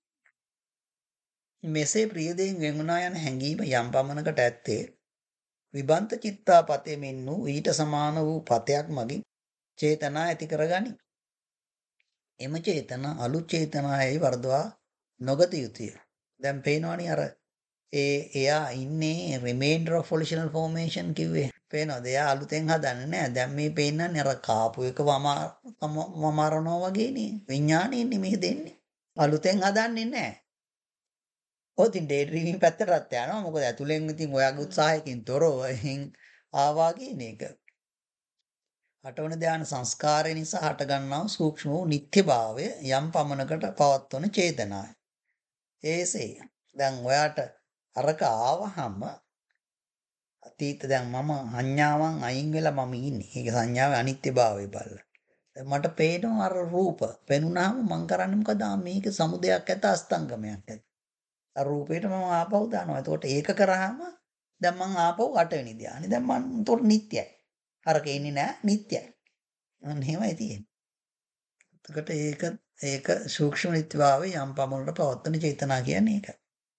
මෙසේ ප්‍රිය දෙයින් වෙන්ුණා යන හැඟීම යම් පමණකට ඇත්තේ විබන්ත චිත්තාපතේ මෙන් වූ ඊට සමාන වූ පතයක් මගින් චේතනා ඇති කරගනි. එම චේතනා අලුත් චේතනායයි වර්ධවා නොගත යුතුය. දැන් පේනවනේ අර එයා ඉන්නේ remainder of volitional formation කිව්වේ. පේනවද? එයා අලුතෙන් හදන්නේ නැහැ. දැන් මේ පේන්නන්නේ අර කාපු එක වමාරනවා වගේනේ. විඥාණයෙන්නේ මේක දෙන්නේ. අලුතෙන් හදන්නේ නැහැ. ඔය ඉතින් ඩේ ඩ්‍රීමින් පැත්තටත් යනවා. මොකද ඇතුලෙන් ඉතින් ඔයාගේ උත්සාහයකින් තොරව එහෙන් ආවා කියන එක. අටවන ධ්‍යාන සංස්කාරය නිසා හටගන්නා සූක්ෂම වූ නිත්‍යභාවය යම් පමණකට පවත්වන චේතනාවයි. ඒසේ දැන් ඔයාට අරක ආවහම අතීත දැන් මම සංඥාවන් අයින් වෙලා මම ඉන්නේ. ඒක සංඥාවේ අනිත්‍යභාවය බලලා. දැන් මට පේනවා අර රූප. පෙනුනහම මං කරන්නේ මොකද? මේක සමුදයක් ඇත අස්තංගමයක් ඇත. අර රූපේට මම ආපහු දානවා. එතකොට ඒක කරාම දැන් මං ආපහු අටවෙනි ධ්‍යානෙ. දැන් මං උතොර නිට්ටයයි. අරක ඉන්නේ නෑ නිට්ටයයි. අන්න එහෙමයි තියෙන්නේ. එතකොට ඒක සූක්ෂම නිත්‍යභාවය යම් පමණකට පවත්වන චේතනා කියන්නේ ඒක.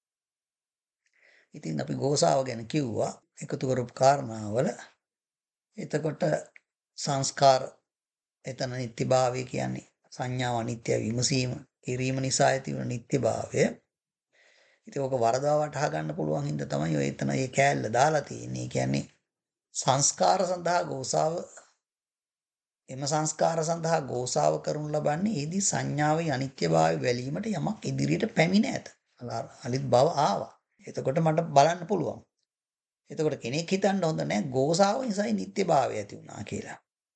ඉතින් අපි ගෝසාව ගැන කිව්වා එකතු කරපු කාරණාවල. එතකොට සංස්කාර එතන නිත්‍යභාවය කියන්නේ සංඥාව අනිත්‍ය විමසීම කිරීම නිසා ඇතිවන නිත්‍යභාවය. ඉතින් ඕක වරදවා වටහා ගන්න පුළුවන් හින්දා තමයි ඔය එතන මේ කෑල්ල දාලා තියෙන්නේ. කියන්නේ සංස්කාර සඳහා ගෝසාව එම සංස්කාර සඳහා ගෝසාව කරනු ලබන්නේ ඒදී සංඥාවේ අනිත්‍යභාවය වැළීමට යමක් ඉදිරියට පැමිණ ඇත. අලිත් බව ආවා. එතකොට මට බලන්න පුළුවන්. එතකොට කෙනෙක් හිතන්න හොඳ නැහැ ගෝසාව නිසායි නිත්‍යභාවය ඇති වුණා කියලා.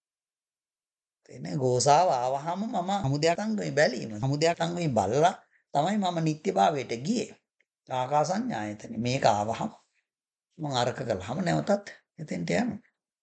එන්නේ ගෝසාව ආවහම මම සමුදයටංගමේ බැලීම. සමුදයටංගමේ බලලා තමයි මම නිත්‍යභාවයට ගියේ. ආකාසඤ්ඤායතනෙ මේක ආවහම මම අරක කළාම නැවතත් එතෙන්ට යනවා.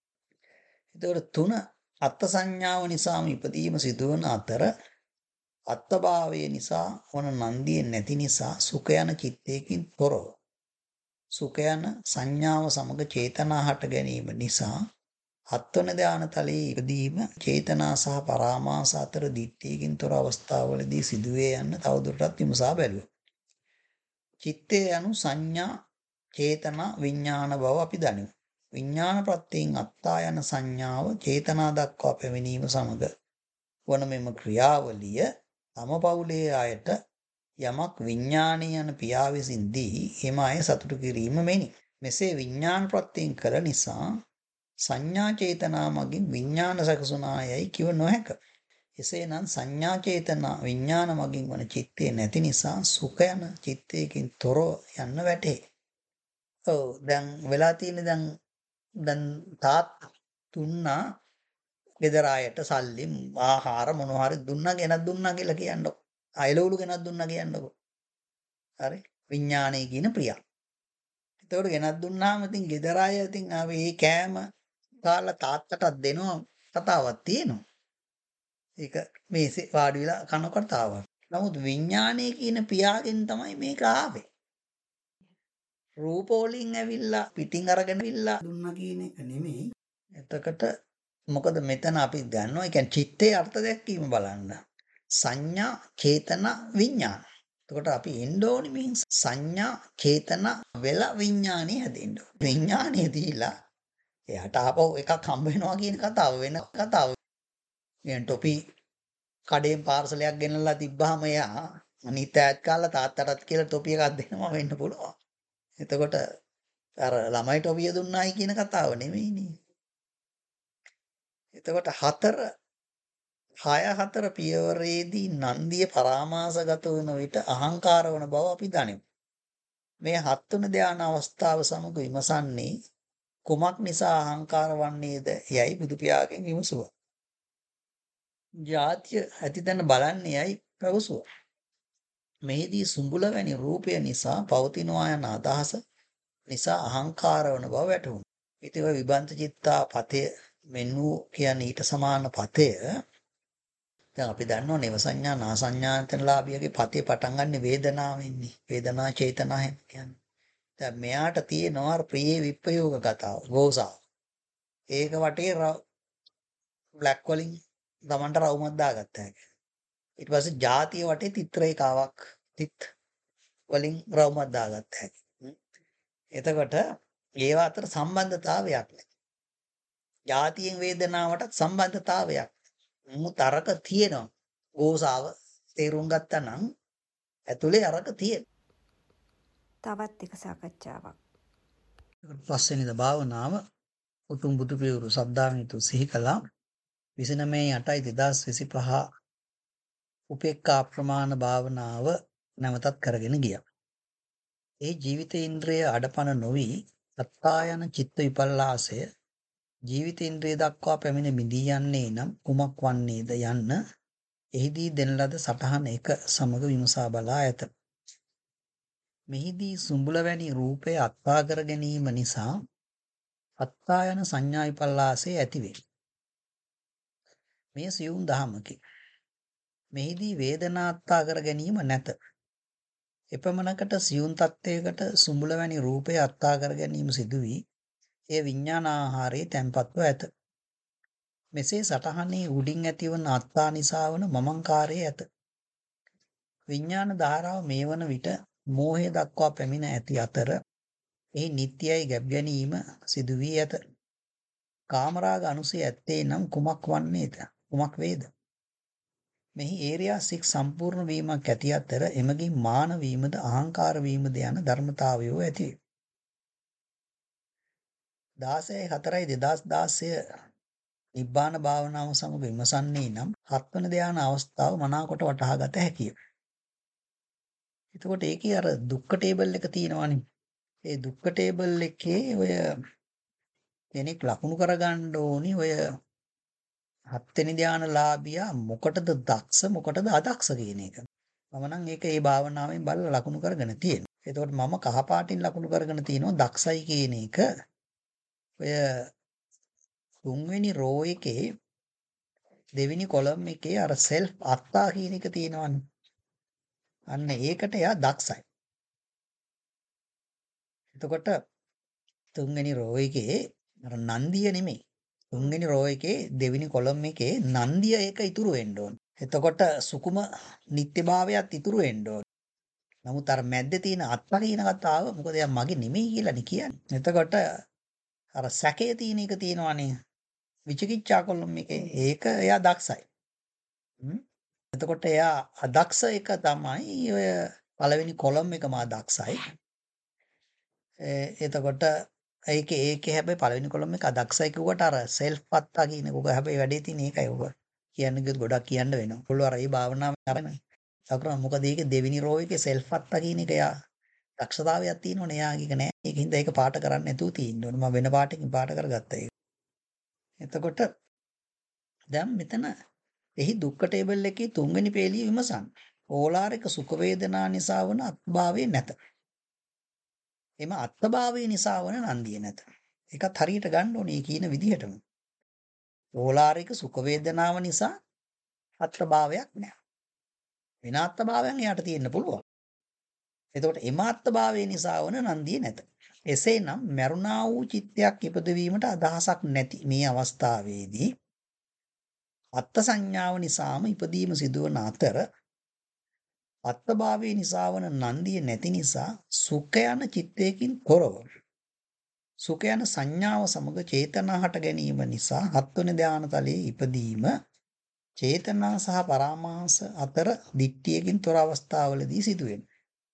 එතකොට තුන අත්ත් සංඥාව නිසාම ඉපදීම සිදුවන අතර අත්ත්භාවය නිසා වන නන්දිය නැති නිසා සුඛ යන චිත්තයකින් තොරව සුඛ යන සංඥාව සමග චේතනා හට ගැනීම නිසා හත්වන ධාන තලයේ ඉපදීම චේතනා සහ පරාමාස අතර දිට්ඨියකින් තොර අවස්ථාවලදී සිදුවේ යන්න තවදුරටත් විමසා බැලුවා. චිත්තය යනු සංඥා චේතනා විඥාන බව අපි දනිමු. විඥාන ප්‍රත්‍යයෙන් අත්තා යන සංඥාව චේතනා දක්වා පැමිණීම සමග වන මෙම ක්‍රියාවලිය තම පවුලේ අයට යමක් විඥානීය යන පියා විසින් දී එම අය සතුටු කිරීම මෙනි. මෙසේ විඥාන ප්‍රත්‍යයෙන් කළ නිසා සංඥා චේතනා මගින් විඥාන සකසුනායයි කිව නොහැක. එසේනම් සංඥා චේතනා විඥාන මගින් වන චිත්තය නැති නිසා සුඛ යන චිත්තයකින් තොරව යන්න වැටේ. ඔව් දැන් වෙලා තියෙන්නේ දැන් තාත්තා දුන්නා ගෙදර අයට සල්ලි ආහාර මොනවා හරි දුන්නා ගෙනත් දුන්නා කියලා කියන්නකො. අයලවලු ගෙනත් දුන්නා කියන්නකො. හරි විඥානයේ කියන ප්‍රියා. එතකොට ගෙනත් දුන්නාම ඉතින් ගෙදර අය ඉතින් මේ කෑම කාලා තාත්තටත් දෙනවා කතාවක් තියෙනවා. ඒක මේසේ වාඩි වෙලා කන කතාවක්. නමුත් විඥානයේ කියන පියාගෙන් තමයි මේක ආවේ. රූප වලින් ඇවිල්ලා පිටින් අරගෙන විල්ලා දුන්නා කියන එක නෙමෙයි. එතකොට මොකද මෙතන අපි ගන්නවා ඒ කියන්නේ චිත්තේ අර්ථ දැක්වීම බලන්න. සංඥා චේතනා විඥාන. එතකොට අපි එන්න ඕනේ මේ සංඥා චේතනා වෙලා විඥානේ හැදෙන්න. විඥානේ දීලා එයාට ආපහු එකක් හම්බ වෙනවා කියන කතාව වෙන කතාව. يعني ටොපි කඩේන් පාර්සලයක් ගෙනල්ලා තිබ්බහම එයා අනිත් ඈත් කාලා තාත්තටත් කියලා ටොපි එකක් දෙනවා වෙන්න පුළුවන්. එතකොට අර ළමයි ටොපිය දුන්නායි කියන කතාව නෙමෙයිනේ. එතකොට 4 පියවරේදී නන්දිය පරාමාසගත වන විට අහංකාර වන බව අපි දනිමු. මේ 7 වෙනි ධානා අවස්ථාව සමග විමසන්නේ කුමක් නිසා අහංකාර වන්නේද යයි බුදු පියාගෙන් විමසුවා. ජාතිය ඇතිතන බලන්නේ යයි පැවසුවා. මෙහිදී සුඹුල වැනි රූපය නිසා පවතිනවා යන අදහස නිසා අහංකාර වන බව වැටහුණා. ඉතින් ඔය විබන්ත චිත්තා පතය මෙන්නු කියන්නේ ඊට සමාන පතය. දැන් අපි දන්නවා නේව සංඥා නා සංඥාන්තනලාභියගේ පතේ පටන් ගන්න වේදනාවෙන්නේ. වේදනා චේතනා හැම කියන්නේ. දැන් මෙයාට තියෙනවා ප්‍රියේ විප්‍රයෝග කතාව ගෝසාව. ඒක වටේ බ්ලැක් වලින් තමන්ට රවුමක් දාගත්තා. ඊට පස්සේ ජාතිය වටේ චිත්‍රේකාවක් තිත් වලින් රවුමක් දාගත්තා. එතකොට ඒවා අතර සම්බන්ධතාවයක් නැහැ. ජාතියෙන් වේදනාවටත් සම්බන්ධතාවයක්. තරක තියෙනවා. ගෝසාව තේරුම් ගත්තා නම් ඇතුලේ අරක තියෙන. තවත් එක සාකච්ඡාවක්. පස්වෙනිද භාවනාව උතුම් බුදු පියවරු සද්ධාමිතු සිහි කළා 29/8/2025 උපේක්ඛා අප්‍රමාණ භාවනාව නැවතත් කරගෙන ගියා. ඒ ජීවිතේන්ද්‍රය අඩපණ නොවි අත්තායන චිත්ත විපල්ලාසය ජීවිතේන්ද්‍රය දක්වා පැමිණ මිදී යන්නේ නම් කුමක් වන්නේද යන්න එහිදී දෙන ලද සටහන එක සමග විමසා බලා ඇත. මෙහිදී සුඹුල වැනි රූපය අත්පා කර ගැනීම නිසා අත්තා යන සංඥා විපල්ලාසය ඇතිවේ. මේ සියුම් දහමකි. මෙහිදී වේදනා අත්තා කර ගැනීම නැත. එපමණකට සියුම් තත්ත්වයකට සුඹුල වැනි රූපය අත්තා කර ගැනීම සිදු වී එය විඥානාහාරයේ තැන්පත්ව ඇත. මෙසේ සටහනේ උඩින් ඇතිවන අත්තා නිසා වන මමංකාරයේ ඇත. විඥාන ධාරාව මේ වන විට මෝහය දක්වා පැමිණ ඇති අතර එහි නිට්ටයයි ගැබ් ගැනීම සිදු වී ඇත. කාමරාග අනුසය ඇත්තේ නම් කුමක් වන්නේද? කුමක් වේද? මෙහි ඒරියා 6 සම්පූර්ණ වීමක් ඇති අතර එමගින් මාන වීමද අහංකාර වීමද යන ධර්මතාවයෝ ඇති වේ. 16/4/2016 නිබ්බාන භාවනාව සමග විමසන්නේ නම් 7 වන ධ්‍යාන අවස්ථාව මනාකොට වටහා ගත හැකිය. එතකොට ඒකේ අර දුක්ඛ ටේබල් එක තියෙනවානේ. ඒ දුක්ඛ ටේබල් එකේ ඔය කෙනෙක් ලකුණු කරගන්න ඕනි ඔය 7 වෙනි ධ්‍යානලාභියා මොකටද දක්ෂ මොකටද අදක්ෂ කියන එක. මම නම් ඒක ඒ භාවනාවෙන් බලලා ලකුණු කරගෙන තියෙනවා. එතකොට මම කහ පාටින් ලකුණු කරගෙන තියෙනවා දක්ෂයි කියන එක. ඔය 3 වෙනි රෝ එකේ දෙවෙනි කොලම් එකේ අර self අත්තා කියන එක තියෙනවනේ. අන්න ඒකට එයා දක්ෂයි. එතකොට 3 වෙනි රෝ එකේ අර නන්දිය නෙමෙයි. 3 වෙනි රෝ එකේ දෙවෙනි කොලම් එකේ නන්දිය එක ඉතුරු වෙන්න ඕන. එතකොට සුකුම නිත්‍යභාවයත් ඉතුරු වෙන්න ඕන. නමුත් අර මැද්දේ තියෙන අත්තා කියන කතාව මොකද එයා මගේ නෙමෙයි කියලානේ කියන්නේ. එතකොට අර සැකේ තියෙන එක තියෙනවනේ. විචිකිච්ඡා කොලම් එකේ ඒක එයා දක්ෂයි. එතකොට එයා අදක්ෂ එක තමයි ඔය පළවෙනි කොලම් එක මා දක්ෂයි. එතකොට ඒකේ හැබැයි පළවෙනි කොලම් එක අදක්ෂයි කිව්වට අර self පත්තා කියන එක හැබැයි වැඩේ තියෙන ඒකයි ඔබ කියන්න ගියොත් ගොඩක් කියන්න වෙනවා. ඒගොල්ලෝ අර ඒ භාවනාවෙන් අරගෙන අකරන මොකද ඒකේ දෙවෙනි රෝ එකේ self පත්තා කියන එක එයා දක්ෂතාවයක් තියෙනවනේ එයාගේ නෑ. ඒකින්ද ඒක පාට කරන්න නැතුව තියෙන්න ඕනේ. මම වෙන පාටකින් පාට කරගත්තා ඒක. එතකොට දැන් මෙතන එහි දුක්ඛ ටේබල් එකේ 3 වෙනි පේළිය විමසන්න. ඕලාරික සුඛ වේදනා නිසා වන අත්භාවය නැත. එම අත්භාවය නිසා වන නන්දිය නැත. ඒකත් හරියට ගන්න ඕනේ කියන විදිහටම. ඕලාරික සුඛ වේදනාව නිසා අත්භාවයක් නැහැ. වෙන අත්භාවයන් එයාට තියෙන්න පුළුවන්. එතකොට එම අත්භාවය නිසා වන නන්දිය නැත. එසේනම් මරුණා වූ චිත්තයක් ඉපදවීමට අදහසක් නැති මේ අවස්ථාවේදී අත්ත් සංඥාව නිසාම ඉපදීම සිදුවන අතර අත්භාවයේ නිසා වන නන්දිය නැති නිසා සුඛ යන චිත්තයකින් තොරව සුඛ යන සංඥාව සමග චේතනා හට ගැනීම නිසා 7 වෙනි ධානතලයේ ඉපදීම චේතනා සහ පරාමාස අතර දිට්ඨියකින් තොර අවස්ථාවලදී සිදුවෙන.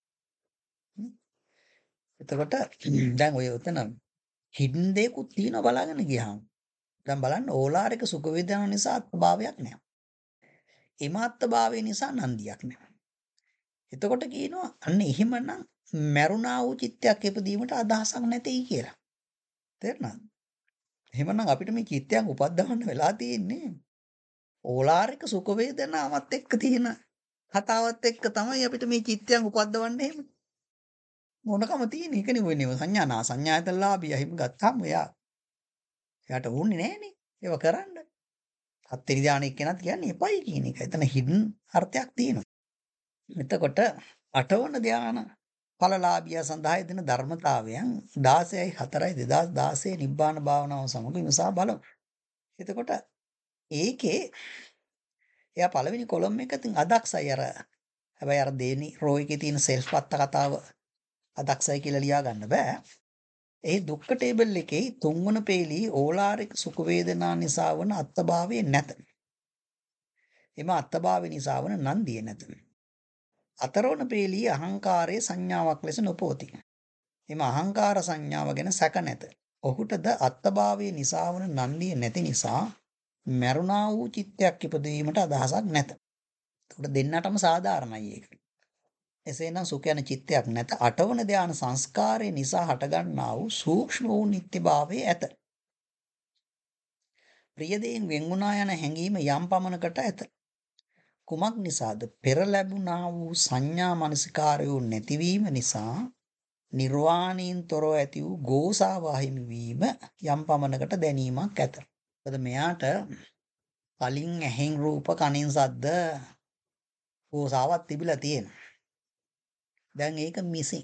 එතකොට දැන් ඔය උතන හිඩන් දෙකුත් තියෙනවා බලාගෙන ගියාම. දැන් බලන්න ඕලාරික සුඛ වේදනා නිසා අත්භාවයක් නැහැ. එම අත්භාවය නිසා නන්දියක් නැහැ. එතකොට කියනවා අන්න එහෙමනම් මරුණා වූ චිත්තයක් ඉපදීමට අදහසක් නැtei කියලා. තේරුණාද? එහෙමනම් අපිට මේ චිත්තයන් උපද්දවන්න වෙලා තියෙන්නේ ඕලාරික සුඛ වේදනාවත් එක්ක තියෙන කතාවත් එක්ක තමයි අපිට මේ චිත්තයන් උපද්දවන්න එහෙම මොනකම තියෙන එකනේ වෙන්නේ සංඥානා සංඥායතනලාභිය එහෙම ගත්තාම එයාට වුන්නේ නැහනේ ඒව කරන්න. හත්වෙනි ධානය කෙනත් කියන්නේ එපයි කියන එක. එතන හිඩන් අර්ථයක් තියෙනවා. එතකොට අටවන ධාන ඵලලාභිය සඳහා දෙන ධර්මතාවයන් 16/4/2016 නිබ්බාන භාවනාව සමග විමසා බලමු. එතකොට ඒකේ එයා පළවෙනි කොලම් එක තින් අදක්ෂයි අර හැබැයි අර දෙවෙනි රෝ එකේ තියෙන self පත්ත කතාව අදක්ෂයි කියලා ලියා ගන්න බෑ. ඒ දුක්ඛ ටේබල් එකේ 3 වන පේළියේ ඕලාරික සුඛ වේදනා නිසා වන අත්භාවය නැත. එම අත්භාවය නිසා වන නන්දිය නැත. අතරවන පේළියේ අහංකාරයේ සංඥාවක් ලෙස නොපෝති. එම අහංකාර සංඥාව ගැන සැක නැත. ඔහුටද අත්භාවය නිසා වන නන්දිය නැති නිසා මැරුණා වූ චිත්තයක් ඉපදවීමට අදහසක් නැත. එතකොට දෙන්නටම සාධාරණයි ඒක. එසේනම් සුඛ යන චිත්තයක් නැත. අටවන ධාන සංස්කාරය නිසා හටගන්නා වූ සූක්ෂම වූ නිත්‍යභාවය ඇත. ප්‍රියදයෙන් වෙන්ගුණා යන හැඟීම යම් පමණකට ඇත. කුමක් නිසාද? පෙර ලැබුණා වූ සංඥා මනසිකාරයෝ නැතිවීම නිසා නිර්වාණයෙන් තොරව ඇති වූ ගෝසාව අහිමි වීම යම් පමණකට දැනීමක් ඇත. මොකද මෙයාට කලින් ඇහෙන් රූප කනින් සද්ද ගෝසාවක් තිබිලා තියෙනවා. දැන් ඒක මිසින්.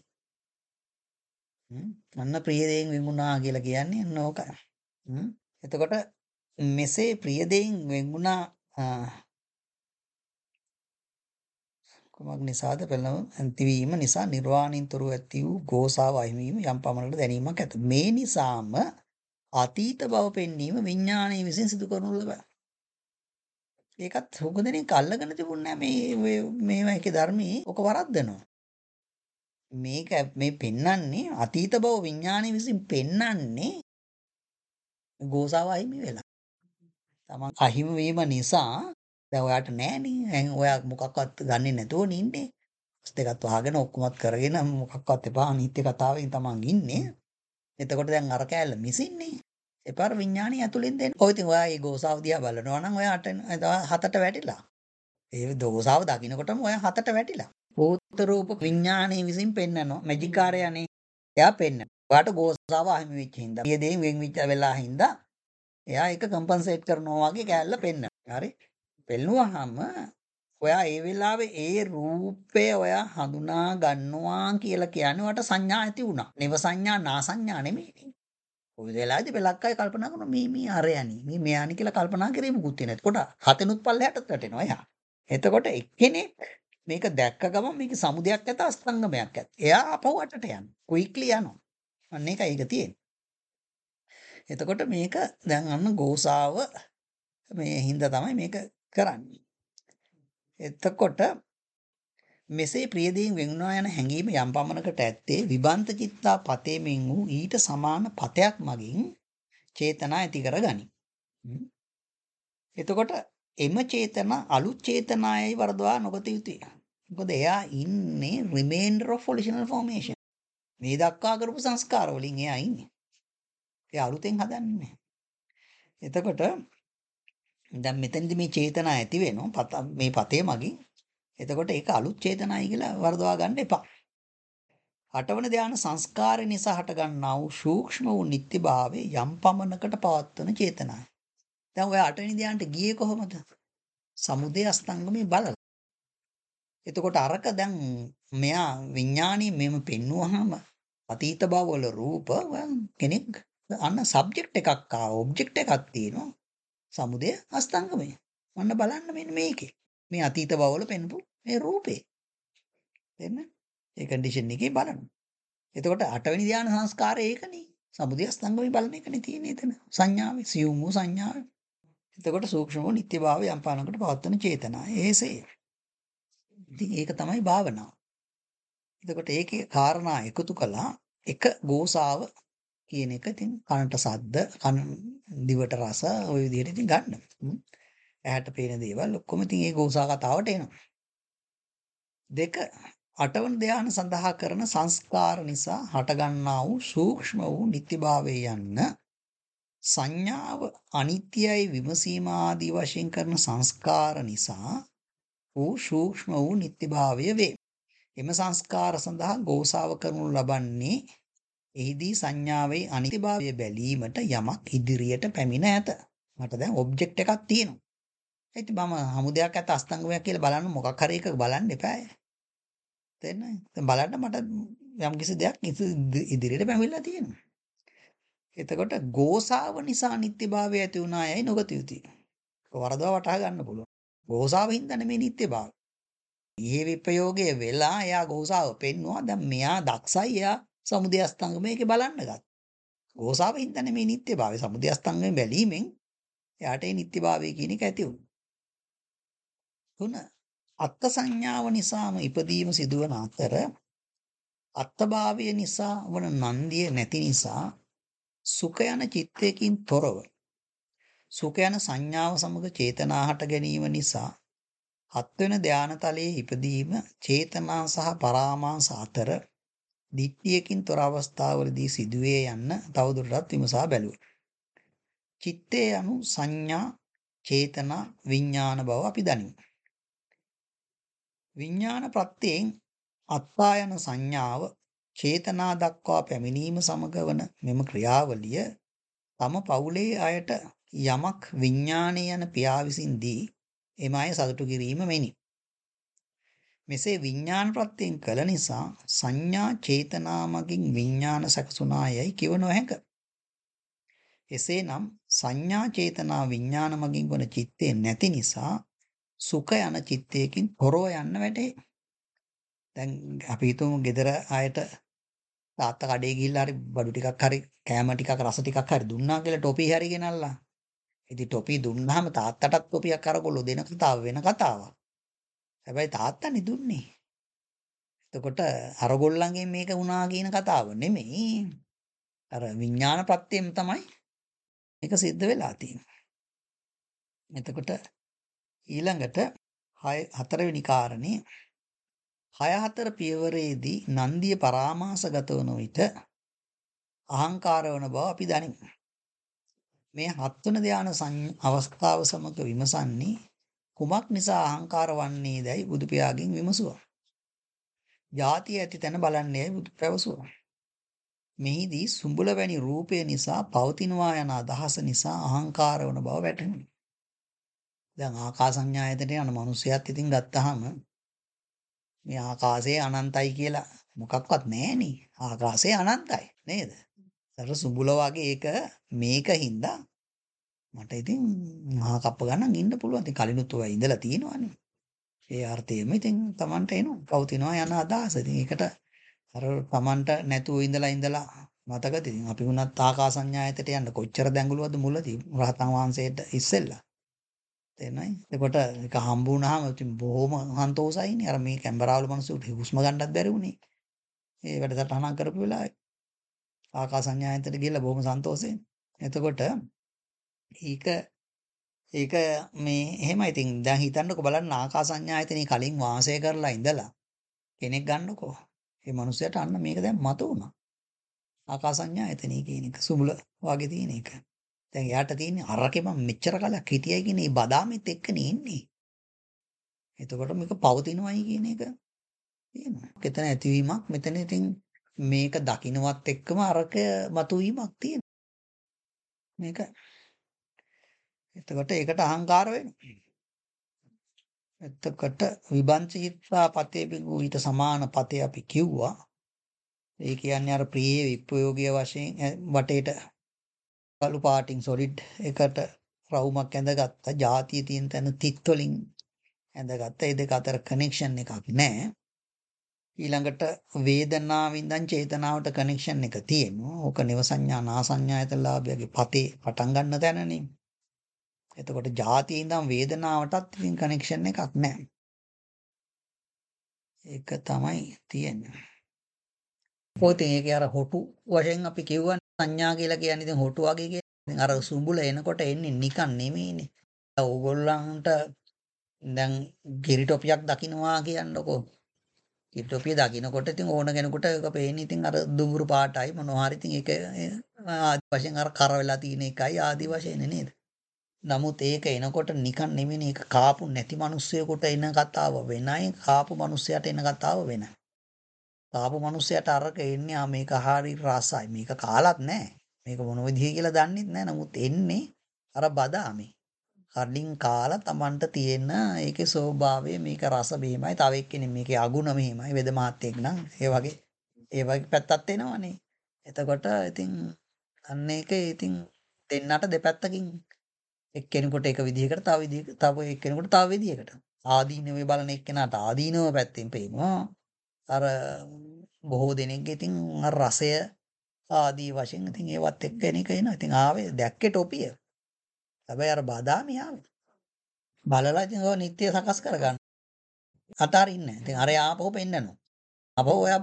අන්න ප්‍රියදයෙන් විමුණා කියලා කියන්නේ අන්න ඕකයි. එතකොට මෙසේ ප්‍රියදයෙන් වෙන්ගුණා කුමක් නිසාද පෙළම ඇතිවීම නිසා නිර්වාණයෙන් තොරව ඇති වූ ගෝසාව අහිමිවීම යම් පමණකට දැනීමක් ඇත. මේ නිසාම අතීත බව පෙන්වීම විඥානයේ විසින් සිදු කරනු ලබයි. ඒකත් හුඟ දෙනෙක් අල්ලගෙන තිබුණේ නැහැ මේවා එකේ ධර්මයේ ඔක වරද්දනවා. මේක මේ පෙන්වන්නේ අතීත බව විඥානයේ විසින් පෙන්වන්නේ ගෝසාව අහිමි වෙලා. තමන් අහිමි වීම නිසා දැන් ඔයාට නෑනේ. ඔයා මොකක්වත් ගන්නෙ නැතුව ඉන්නේ. දෙකත් වහගෙන ඔක්කොමත් කරගෙන මොකක්වත් එපා අනිත්‍ය කතාවෙන් තමන් ඉන්නේ. එතකොට දැන් අර කෑල්ල මිසින්නේ. එපාර විඥාණය ඇතුලෙන් දෙන්න. ඔය ඉතින් ඔයා මේ ගෝසාව දිහා බලනවා නම් ඔයාට හතට වැටිලා. ඒ දෝසාව දකින්නකොටම ඔයා හතට වැටිලා. භූත රූප විඥාණය විසින් පෙන්නනවා. මැජික් කාර්යයනේ. එයා පෙන්නනවා. ඔයාට ගෝසාව අහිමි වෙච්ච හින්දා. මේ දෙයින් වෙන් වෙච්ච වෙලා හින්දා එයා ඒක කම්පන්සේට් කරනවා වගේ කෑල්ල පෙන්නනවා. හරි? පෙන්නුවාම ඔයා ඒ වෙලාවේ ඒ රූපය ඔයා හඳුනා ගන්නවා කියලා කියන්නේ ඔයාට සංඥා ඇති වුණා. නිව සංඥා නා සංඥා නෙමෙයි. ඔය වෙලාවේදී පෙලක්කයි කල්පනා කරනවා මේ අරයනි මේ මෙයානි කියලා කල්පනා කරේ මුකුත් නැහැ. එතකොට හතෙනුත් පල්ලෙහාට වැටෙනවා එයා. එතකොට එක්කෙනෙක් මේක දැක්ක ගමන් මේක සමුදයක් ඇත අස්තංගමයක් ඇත. එයා අපව අටට යනවා. කුයික්ලි යනවා. අන්න ඒකයි ඒක තියෙන්නේ. එතකොට මේක දැන් අන්න ගෝසාව මේ හින්දා තමයි මේක කරන්නේ. එතකොට මෙසේ ප්‍රියදයෙන් වෙන්නවා යන හැඟීම යම් පමණකට ඇත්තේ විබන්ත චිත්තා පතේමින් වූ ඊට සමාන පතයක් මගින් චේතනා ඇති කරගනි. එතකොට එම චේතනා අලුත් චේතනායයි වර්ධවා නොගත යුතුය. මොකද එයා ඉන්නේ remainder of original formation. මේ දක්වා කරපු සංස්කාර වලින් එයා ඉන්නේ. ඒ අලුතෙන් හදන්නේ. එතකොට දැන් මෙතනදි මේ චේතනා ඇති වෙනවා මේ පතේ මගින්. එතකොට ඒක අලුත් චේතනායි කියලා වර්ධවා ගන්න එපා. අටවන ධාන සංස්කාරය නිසා හටගන්නා වූ සූක්ෂම වූ නිත්‍යභාවයේ යම් පමණකට පවත්වන චේතනාව. දැන් ඔය අටවෙනි ධානයට ගියේ කොහොමද? සමුදය අස්තංගමේ බලලා. එතකොට අරක දැන් මෙයා විඥාණය මෙම පෙන්නුවාම අතීත භවවල රූප කෙනෙක් අන්න සබ්ජෙක්ට් එකක් ඔබ්ජෙක්ට් එකක් තියෙනවා. සමුදය අස්තංගමේ. ඔන්න බලන්න මෙන්න මේකේ. මේ අතීත භවවල පෙන්වපු මේ රූපේ. දෙන්න. ඒ කන්ඩිෂන් එකේ බලන්න. එතකොට අටවෙනි ධාන සංස්කාරය ඒකනේ. සමුදය අස්තංගමේ බලන එකනේ තියෙන්නේ එතන. සංඥාවේ සියුම් වූ සංඥාවේ. එතකොට සූක්ෂම වූ නිත්‍යභාවය යම් පානකට පවත්වන චේතනා. ඒසේ. ඉතින් ඒක තමයි භාවනාව. එතකොට ඒකේ කාරණා එකතු කළා එක ගෝසාව කියන එක ඉතින් කනට සද්ද, කන දිවට රස ওই විදිහට ඉතින් ගන්න. ඇහැට පේන දේවල් ඔක්කොම ඉතින් ඒ ගෝසා කතාවට එනවා. දෙක අටවන ධානය සඳහා කරන සංස්කාර නිසා හටගන්නා වූ සූක්ෂම වූ නිත්‍යභාවය යන්න සංඥාව අනිත්‍යයි විමසීම ආදී වශයෙන් කරන සංස්කාර නිසා වූ සූක්ෂම වූ නිත්‍යභාවය වේ. එම සංස්කාර සඳහා ගෝසාව කරනු ලබන්නේ එහිදී සංඥාවේ අනිත්‍යභාවය බැලීමට යමක් ඉදිරියට පැමිණ ඇත. මට දැන් ඔබ්ජෙක්ට් එකක් තියෙනවා. ඉතින් මම හමුදයක් ඇත අස්තංගමයක් කියලා බලන්න මොකක් හරි එකක් බලන්න එපා. තේරෙනවද? දැන් බලන්න මට යම් කිසි දෙයක් ඉදිරියට පැමිණලා තියෙනවා. එතකොට ගෝසාව නිසා නිත්‍යභාවය ඇති වුණායයි නොගත යුතුය. වරදවා වටහා ගන්න පුළුවන්. ගෝසාව හින්දා නෙමෙයි නිත්‍යභාවය. ඊයේ විපයෝගයේ වෙලා එයා ගෝසාව පෙන්නවා. දැන් මෙයා දක්ෂයි එයා සමුදය අස්තංගමයක බලන්න ගත්තා. ගෝසාව හින්දා නෙමෙයි නිත්‍යභාවය. සමුදය අස්තංගමයෙන් බැලීමෙන් එයාට ඒ නිත්‍යභාවය කියන එක ඇති වුණා. තුන අත්ත් සංඥාව නිසාම ඉපදීම සිදුවන අතර අත්භාවය නිසා වන නන්දිය නැති නිසා සුඛ යන චිත්තයකින් තොරව සුඛ යන සංඥාව සමග චේතනා හට ගැනීම නිසා හත්වෙන ධානතලයේ ඉපදීම චේතනා සහ පරාමාස අතර දිට්ඨියකින් තොර අවස්ථාවලදී සිදුවේ යන්න තවදුරටත් විමසා බැලුවා. චිත්තේ යනු සංඥා, චේතනා, විඥාන බව අපි දනිමු. විඥාන ප්‍රත්‍යයෙන් අත්තා යන සංඥාව චේතනා දක්වා පැමිණීම සමග වන මෙම ක්‍රියාවලිය තම පවුලේ අයට යමක් විඥානය යන පියා විසින් දී එම අය සතුටු කිරීම මෙනි. මෙසේ විඥාන ප්‍රත්‍යයෙන් කළ නිසා සංඥා චේතනා මගින් විඥාන සකසුනා යයි කිව නොහැක. එසේනම් සංඥා චේතනා විඥාන මගින් වන චිත්තය නැති නිසා සුඛ යන චිත්තයකින් තොරව යන්න වැටේ. දැන් අපි හිතමු ගෙදර අයට තාත්තා කඩේ ගිහිල්ලා හරි බඩු ටිකක් හරි කෑම ටිකක් රස ටිකක් හරි දුන්නා කියලා ටොපි හරි ගෙනල්ලා. ඉතින් ටොපි දුන්නාම තාත්තටත් ටොපියක් අරගොල්ලෝ දෙන කතාව වෙන කතාවක්. හැබැයි තාත්තනේ දුන්නේ. එතකොට අරගොල්ලන්ගෙන් මේක වුණා කියන කතාව නෙමෙයි. අර විඥාන ප්‍රත්‍යයෙන් තමයි මේක සිද්ධ වෙලා තියෙන්නේ. එතකොට ඊළඟට 4වෙනි කාරණේ 6-4 පියවරේදී නන්දිය පරාමාසගත වන විට අහංකාර වන බව අපි දනිමු. මේ 7 වන ධාන අවස්ථාව සමග විමසන්නේ කුමක් නිසා අහංකාර වන්නේදයි බුදු පියාගෙන් විමසුවා. ಜಾතිය ඇති තැන බලන්නේයි බුදු පැවසුවා. මෙහිදී සුඹුල වැනි රූපය නිසා පවතිනවා යන අදහස නිසා අහංකාර වන බව වැටහුණි. දැන් ආකාසඤ්ඤායතනයේ යන මිනිසයාත් ඉතින් ගත්තාම මේ ආකාශයේ අනන්තයි කියලා මොකක්වත් නැහෙනේ. ආකාශයේ අනන්තයි නේද? අර සුඹුල වගේ ඒක මේකින්ද මට ඉතින් මහා කප්ප ගණන් ඉන්න පුළුවන්. ඉතින් කලිනුත් ඔය ඉඳලා තියෙනවානේ. ඒ අර්ථයෙම ඉතින් Tamanට එනවා. පවතිනවා යන අදහස. ඉතින් ඒකට අර Tamanට නැතුව ඉඳලා මතකද? ඉතින් අපි වුණත් ආකාසඤ්ඤායතයට යන්න කොච්චර දැඟලුවද මුලදී රහතන් වහන්සේට ඉස්සෙල්ලා. තේරෙනවයි? එතකොට ඒක හම්බ වුණාම ඉතින් බොහොම සන්තෝෂයිනේ. අර මේ කැම්බරාවල මිනිස්සුන්ට හුස්ම ගන්නත් බැරි වුණේ. ඒ වැඩසටහනක් කරපු වෙලාවේ ආකාසඤ්ඤායතයට ගිහලා බොහොම සන්තෝෂයෙන්. එතකොට ඒක මේ එහෙමයි. ඉතින් දැන් හිතන්නකෝ බලන්න ආකාසඤ්ඤායතනේ කලින් වාසය කරලා ඉඳලා කෙනෙක් ගන්නකෝ. ඒ මනුස්සයාට අන්න මේක දැන් මත වුණා. ආකාසඤ්ඤායතනේ කියන එක සුමුල වගේ තියෙන එක. දැන් එයාට තියෙන්නේ අරකේ මම මෙච්චර කාලයක් හිටියයි කියන මේ බදාමෙත් එක්කනේ ඉන්නේ. එතකොට මේක පවතිනවයි කියන එක තියෙනවා. එතන ඇතිවීමක් මෙතන ඉතින් මේක දකින්නවත් එක්කම අරක මතුවීමක් තියෙනවා. මේක එතකොට ඒකට අහංකාර වෙනවා. එතකොට විභංචිත්තා පතේ බිඟු ඊට සමාන පතේ අපි කිව්වා. ඒ කියන්නේ අර ප්‍රියේ විප්‍රයෝගීය වශයෙන් වටේට කළු පාටින් සොලිඩ් එකට රවුමක් ඇඳගත්තා. ಜಾතිය තියෙන තැන තිත් වලින් ඇඳගත්තා. ඒ දෙක අතර කනෙක්ෂන් එකක් නැහැ. ඊළඟට වේදනාවෙන් ඉඳන් චේතනාවට කනෙක්ෂන් එක තියෙනවා. ඕක නිව සංඥා නාසඤ්ඤායතලාභයගේ පතේ පටන් ගන්න තැනනේ. එතකොට ಜಾතියේ ඉඳන් වේදනාවටත් ඉතින් කනෙක්ෂන් එකක් නැහැ. ඒක තමයි තියෙන්නේ. පොතේ ඒකේ අර හොටු වශයෙන් අපි කියවන සංඥා කියලා කියන්නේ ඉතින් හොටු වගේ කියන්නේ. ඉතින් අර සුඹුල එනකොට එන්නේ නිකන් නෙමෙයිනේ. ඕගොල්ලන්ට දැන් ගිරි ටොපියක් දකින්නවා කියන්නකෝ. ගිරි ටොපිය දකින්නකොට ඉතින් ඕන කෙනෙකුට ඒක පේන්නේ ඉතින් අර දුඹුරු පාටයි මොනවා හරි ඉතින් ඒක ආදි වශයෙන් අර කර වෙලා තියෙන එකයි ආදි වශයෙන් නේද? නමුත් ඒක එනකොට නිකන් නෙමෙයි. ඒක කාපු නැති මිනිස්සෙකුට එන කතාව වෙනයි, කාපු මිනිස්සයාට එන කතාව වෙනයි. කාපු මිනිස්සයාට අරක එන්නේ මේක හරි රසයි. මේක කාලත් නැහැ. මේක මොන විදිහේ කියලා දන්නෙත් නැහැ. නමුත් එන්නේ අර බදාමේ. කඩින් කාලා Tamanට තියෙන ඒකේ ස්වභාවය මේක රස මෙහෙමයි. තව එක්කෙනෙක් මේකේ අගුණ මෙහෙමයි. වෙද මහත්තයෙක් නම් ඒ වගේ පැත්තක් එනවනේ. එතකොට ඉතින් අන්න ඒක ඉතින් දෙන්නට දෙපැත්තකින් එක්කෙනෙකුට එක විදිහකට තව එක්කෙනෙකුට තව විදිහකට. ආදීනවේ බලන එක්කෙනාට ආදීනව පැත්තෙන් පේනවා. අර බොහෝ දෙනෙක්ගේ ඉතින් අර රසය ආදී වශයෙන් ඉතින් ඒවත් එක්ක එන එක එනවා. ඉතින් ආවේ දැක්කේ ටොපිය. හැබැයි අර බදාමි ආවේ. බලලා ඉතින් ඔය නිත්‍ය සකස් කරගන්න. අතාරින්නේ නැහැ. ඉතින් අර ආපහු පෙන්නනවා. ආපහු ඔයා බලනවා.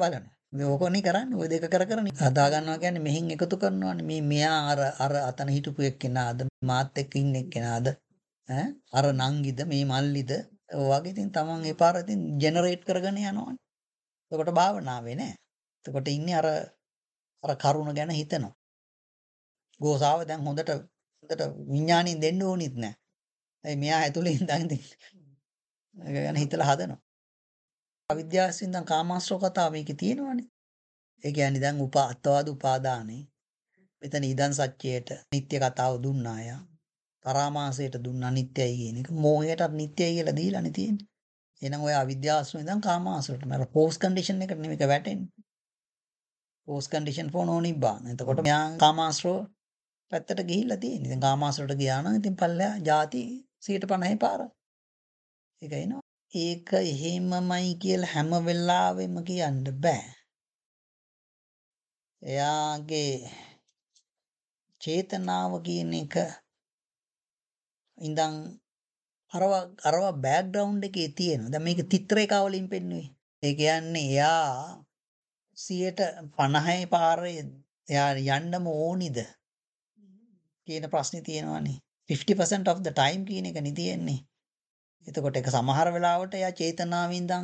ඕකනේ කරන්නේ. ඔය දෙක කර කර හදා ගන්නවා කියන්නේ මෙහින් එකතු කරනවානේ. මෙයා අර අතන හිටපු එක්කෙනාද මාත් එක්ක ඉන්න එක්කෙනාද ඈ අර නංගිද මේ මල්ලිද ඔය වගේ ඉතින් තමන් ඒ පාර ඉතින් ජෙනරේට් කරගෙන යනවානේ. එතකොට භාවනාවේ නෑ. එතකොට ඉන්නේ අර කරුණ ගැන හිතනවා. ගෝසාව දැන් හොඳට විඥාණයෙන් දෙන්න ඕනිත් නෑ. ඒ මෙයා ඇතුලේ ඉඳන් ඉතින් ඒක ගැන හිතලා හදනවා. අවිද්‍යාවෙන් දැන් කාමාශ්‍රව කතාව මේකේ තියෙනවානේ. ඒ කියන්නේ දැන් අත්වාද උපාදානේ මෙතන ඉදන් සත්‍යයට නිත්‍ය කතාව දුන්නා යා. පරාමාසයට දුන්නා නිත්‍යයි කියන එක. මෝහයටත් නිත්‍යයි කියලා දීලානේ තියෙන්නේ. එහෙනම් ඔය අවිද්‍යාවස්ම ඉඳන් කාමාශ්‍රවට මර පෝස් කන්ඩිෂන් එකට නෙමෙයි වැටෙන්නේ. පෝස් කන්ඩිෂන් ෆෝ නොනිබ්බාන. එතකොට මෙයා කාමාශ්‍රව පැත්තට ගිහිල්ලා තියෙන්නේ. දැන් කාමාශ්‍රවට ගියා නම් ඉතින් පල්ලෙහා ಜಾති 150 පාර. ඒක එනවා. ඒක එහෙමමයි කියලා හැම වෙලාවෙම කියන්න බෑ. එයාගේ චේතනාව කියන එක ඉඳන් අරව බෑග්ග්‍රවුන්ඩ් එකේ තියෙනවා. දැන් මේක චිත්‍රේඛා වලින් පෙන්වුවේ. ඒ කියන්නේ එයා 50 පාරේ එයා යන්නම ඕනිද කියන ප්‍රශ්නේ තියෙනවානේ. 50% of the time කියන එකනේ තියෙන්නේ. එතකොට ඒක සමහර වෙලාවට එයා චේතනාවෙන් ඉඳන්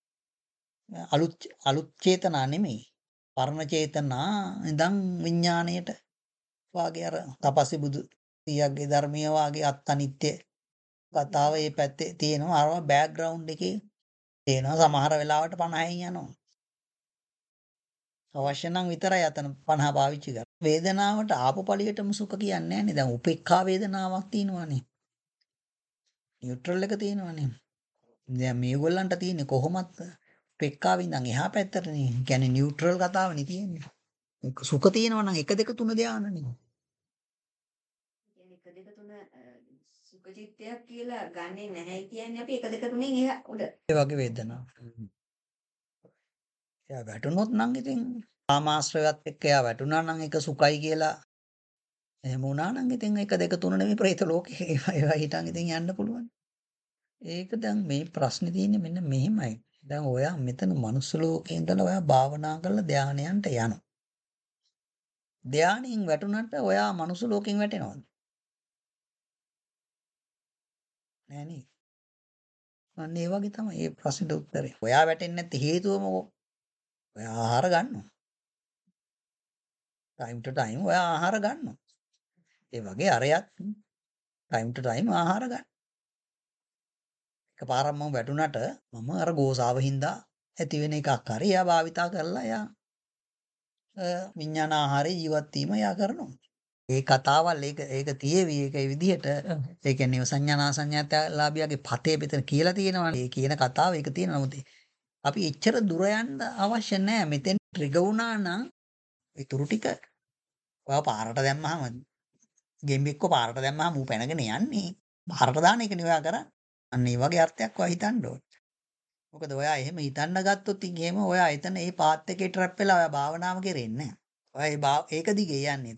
අලුත් චේතනා නෙමෙයි. පරණ චේතනා ඉඳන් විඥාණයට වාගේ අර තපස්සි බුදු පියාගේ ධර්මීය වාගේ අත්අනිත්‍ය කතාව ඒ පැත්තේ තියෙනවා. අරව බෑග්ග්‍රවුන්ඩ් එකේ තියෙනවා. සමහර වෙලාවට 50න් යනවා. අවශ්‍ය නම් විතරයි අතන 50 පාවිච්චි කරන්නේ. වේදනාවට ආපු පළියටම සුඛ කියන්නේ නැහැ නේ. දැන් උපේක්ඛා වේදනාවක් තියෙනවානේ. නියුට්‍රල් එක තියෙනවානේ. දැන් මේගොල්ලන්ට තියෙන්නේ කොහොමත් උපේක්ඛාවෙන් ඉඳන් එහා පැත්තටනේ. කියන්නේ නියුට්‍රල් කතාවනේ තියෙන්නේ. සුඛ තියෙනවා නම් 1 2 3 ධානනේ. කියන්නේ 1 2 3 සුඛ චිත්තයක් කියලා ගන්නෙ නැහැ කියන්නේ අපි 1 2 3න් එහා උඩ. ඒ වගේ වේදනාවක්. එයා වැටුනොත් නම් ඉතින් කාමාශ්‍රයවත් එක්ක එයා වැටුණා නම් ඒක සුඛයි කියලා එහෙම වුණා නම් ඉතින් 1 2 3 නෙමෙයි ප්‍රේත ලෝකේ ඒවා හිටන් ඉතින් යන්න පුළුවන්. ඒක දැන් මේ ප්‍රශ්නේ තියෙන්නේ මෙන්න මෙහෙමයි. දැන් ඔයා මෙතන මනුස්ස ලෝකේ ඉඳලා ඔයා භාවනා කරලා ධානයන්ට යනවා. ධානයෙන් වැටුණාට ඔයා මනුස්ස ලෝකෙන් වැටෙනවද? නෑ නේ. අන්න ඒ වගේ තමයි මේ ප්‍රශ්නෙට උත්තරේ. ඔයා වැටෙන්නේ නැති හේතුව මොකෝ? ඔයා ආහාර ගන්නවා. ටයිම් ටු ටයිම් ඔයා ආහාර ගන්නවා. ඒ වගේ අරයත් ටයිම් ටු ටයිම් ආහාර ගන්න. එකපාරක් මම වැටුණාට මම අර ගෝසාව හින්දා ඇති වෙන එකක් හරි එයා භාවිතා කරලා එයා විඥාන ආහාරේ ජීවත් වීම එයා කරනවා. ඒ කතාවල් ඒක තියේවි ඒක ඒ විදිහට ඒ කියන්නේ සංඥානා සංඥාතලාභියාගේ පතේ පිටර කියලා තියෙනවා. ඒ කියන කතාව ඒක තියෙනවා. නමුත් අපි එච්චර දුර යන්න අවශ්‍ය නැහැ. මෙතෙන් ට්‍රිගර් වුණා නම් ඊටු ටික ඔයා පාරට දැම්මහම ගෙම්බෙක්ව පාරට දැම්මහම ඌ පැනගෙන යන්නේ. පාරට දාන එකනේ ඔයා කරන්නේ. අන්න ඒ වගේ අර්ථයක් ඔයා හිතන්න ඕනේ. මොකද ඔයා එහෙම හිතන්න ගත්තොත් එහෙම ඔයා එතන ඒ පාත් එකේ ට්‍රැප් වෙලා ඔයා භාවනාව කෙරෙන්නේ නැහැ. ඔයා ඒක දිගේ යන්නේ.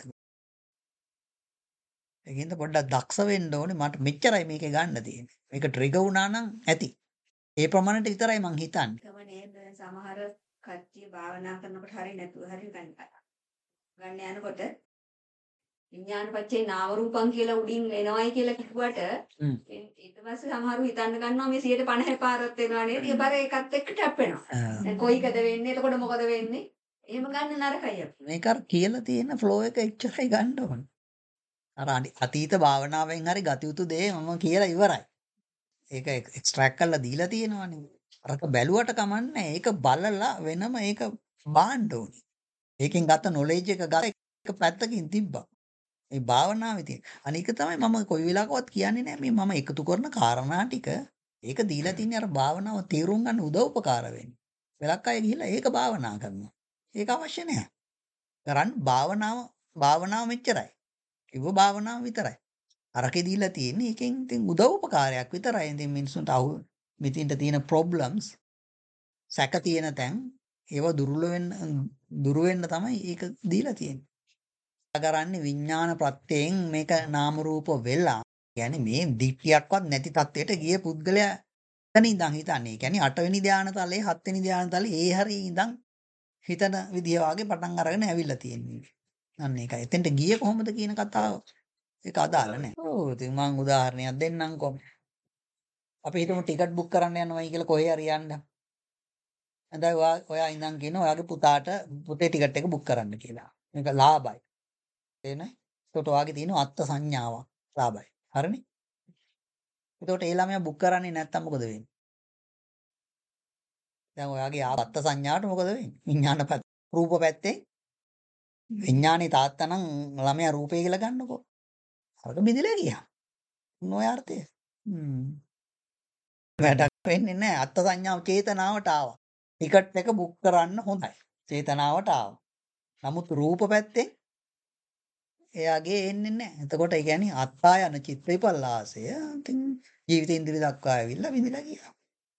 ඒකින්ද පොඩ්ඩක් දක්ෂ වෙන්න ඕනේ. මට මෙච්චරයි මේකේ ගන්න තියෙන්නේ. මේක ට්‍රිගර් වුණා නම් ඇති. ඒ ප්‍රමාණයට විතරයි මං හිතන්නේ. තමයි සමහර කච්චිය භාවනා කරනකොට හරිය නැතුව හරිය ගන්න යනකොට විඥානපච්චේ නාම රූපං කියලා උඩින් එනවයි කියලා කිව්වට ඊට පස්සේ සමහරව හිතන්න ගන්නවා මේ 150 පාරක් වෙනවා නේද? ඒ පාර ඒකත් එක්ක ටැප් වෙනවා. දැන් කොයිකද වෙන්නේ? එතකොට මොකද වෙන්නේ? එහෙම ගන්න නරකයි අපි. මේක අර කියලා තියෙන ෆ්ලෝ එක එච්චරයි ගන්න ඕනේ. අර අතීත භාවනාවෙන් හරි ගතියුතු දේ මම කියලා ඉවරයි. ඒක එක්ස්ට්‍රැක්ට් කරලා දීලා තියෙනවානේ. අරක බැලුවට කමන්නේ. ඒක බලලා වෙනම ඒක බාන්න ඕනේ. ඒකෙන් ගත්ත නොලෙජ් එක ගත්ත එක පැත්තකින් තිබ්බා. මේ භාවනාවේ තියෙන. අනික තමයි මම කොයි වෙලාවකවත් කියන්නේ නැහැ මේ මම එකතු කරන කාරණා ටික ඒක දීලා තින්නේ අර භාවනාව තීරුම් ගන්න උදව් උපකාර වෙන්නේ. වෙලක් අය ගිහිල්ලා ඒක භාවනා කරනවා. ඒක අවශ්‍ය නැහැ. කරන් භාවනාව මෙච්චරයි. කිව්ව භාවනාව විතරයි. අරකේ දීලා තියෙන්නේ එකෙන් ඉතින් උදව් උපකාරයක් විතරයි. ඉතින් මිනිස්සුන්ට මෙතින්ට තියෙන ප්‍රොබ්ලම්ස් සැක තියෙන තැන් ඒව දුරු වෙන්න තමයි ඒක දීලා තියෙන්නේ. කරන්නේ විඥාන ප්‍රත්‍යයෙන් මේක නාම රූප වෙලා කියන්නේ මේ දිට්ඨියක්වත් නැති තත්වයට ගිය පුද්ගලයා එතන ඉඳන් හිතන්නේ. කියන්නේ 8 වෙනි ධානතලයේ 7 වෙනි ධානතලයේ ඒ හරිය ඉඳන් හිතන විදිය වගේ පටන් අරගෙන ඇවිල්ලා තියෙන්නේ. අන්න ඒකයි. එතෙන්ට ගියේ කොහොමද කියන කතාව ඒක අදාළ නැහැ. ඔව් ඉතින් මම උදාහරණයක් දෙන්නම්කෝ. අපි හිතමු ටිකට් බුක් කරන්න යනවායි කියලා කොහේ හරි යන්න. හඳයි ඔයා ඉඳන් කියන ඔයාගේ පුතාට පුතේ ටිකට් එක බුක් කරන්න කියලා. මේක ලාභයි. තේරෙනවද? ඒකට ඔයාගේ තියෙන අත්ත් සංඥාවක් ලාභයි. හරිනේ? එතකොට ඒ ළමයා බුක් කරන්නේ නැත්තම් මොකද වෙන්නේ? දැන් ඔයාගේ අත්ත් සංඥාවට මොකද වෙන්නේ? විඥාන පැත්ත. රූප පැත්තේ විඥානේ තාත්තා නම් ළමයා රූපේ කියලා ගන්නකො. අරක බිඳිලා ගියා. මොන අර්ථය? වැඩක් වෙන්නේ නැහැ. අත්ත් සංඥාව චේතනාවට ආවා. ටිකට් එක බුක් කරන්න හොඳයි. චේතනාවට ආවා. නමුත් රූප පැත්තේ එයාගේ එන්නේ නැහැ. එතකොට ඒ කියන්නේ අත්තායන චිත්ත විපල්ලාසය ඉතින් ජීවිතේ ඉන්ද්‍රිය දක්වා ඇවිල්ලා විඳිලා ගියා.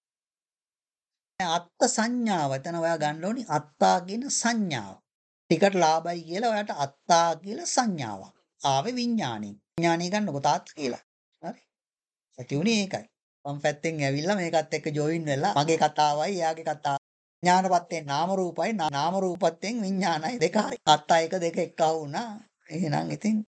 අත්ත් සංඥාව එතන ඔයා ගන්න ඕනි අත්තා කියන සංඥාව. ටිකට් ලාභයි කියලා ඔයාට අත්තා කියලා සංඥාවක්. ආවේ විඥාණයෙන්. විඥාණය ගන්නකො තාත්තා කියලා. හරි. ඇති උනේ ඒකයි. මම පැත්තෙන් ඇවිල්ලා මේකත් එක්ක ජොයින් වෙලා මගේ කතාවයි එයාගේ කතාව. ඥානපත්තෙන් නාම රූපයි නාම රූපත්තෙන් විඥානයි දෙක හරි. අත්තා එක දෙක එක්ක වුණා. එහෙනම් ඉතින්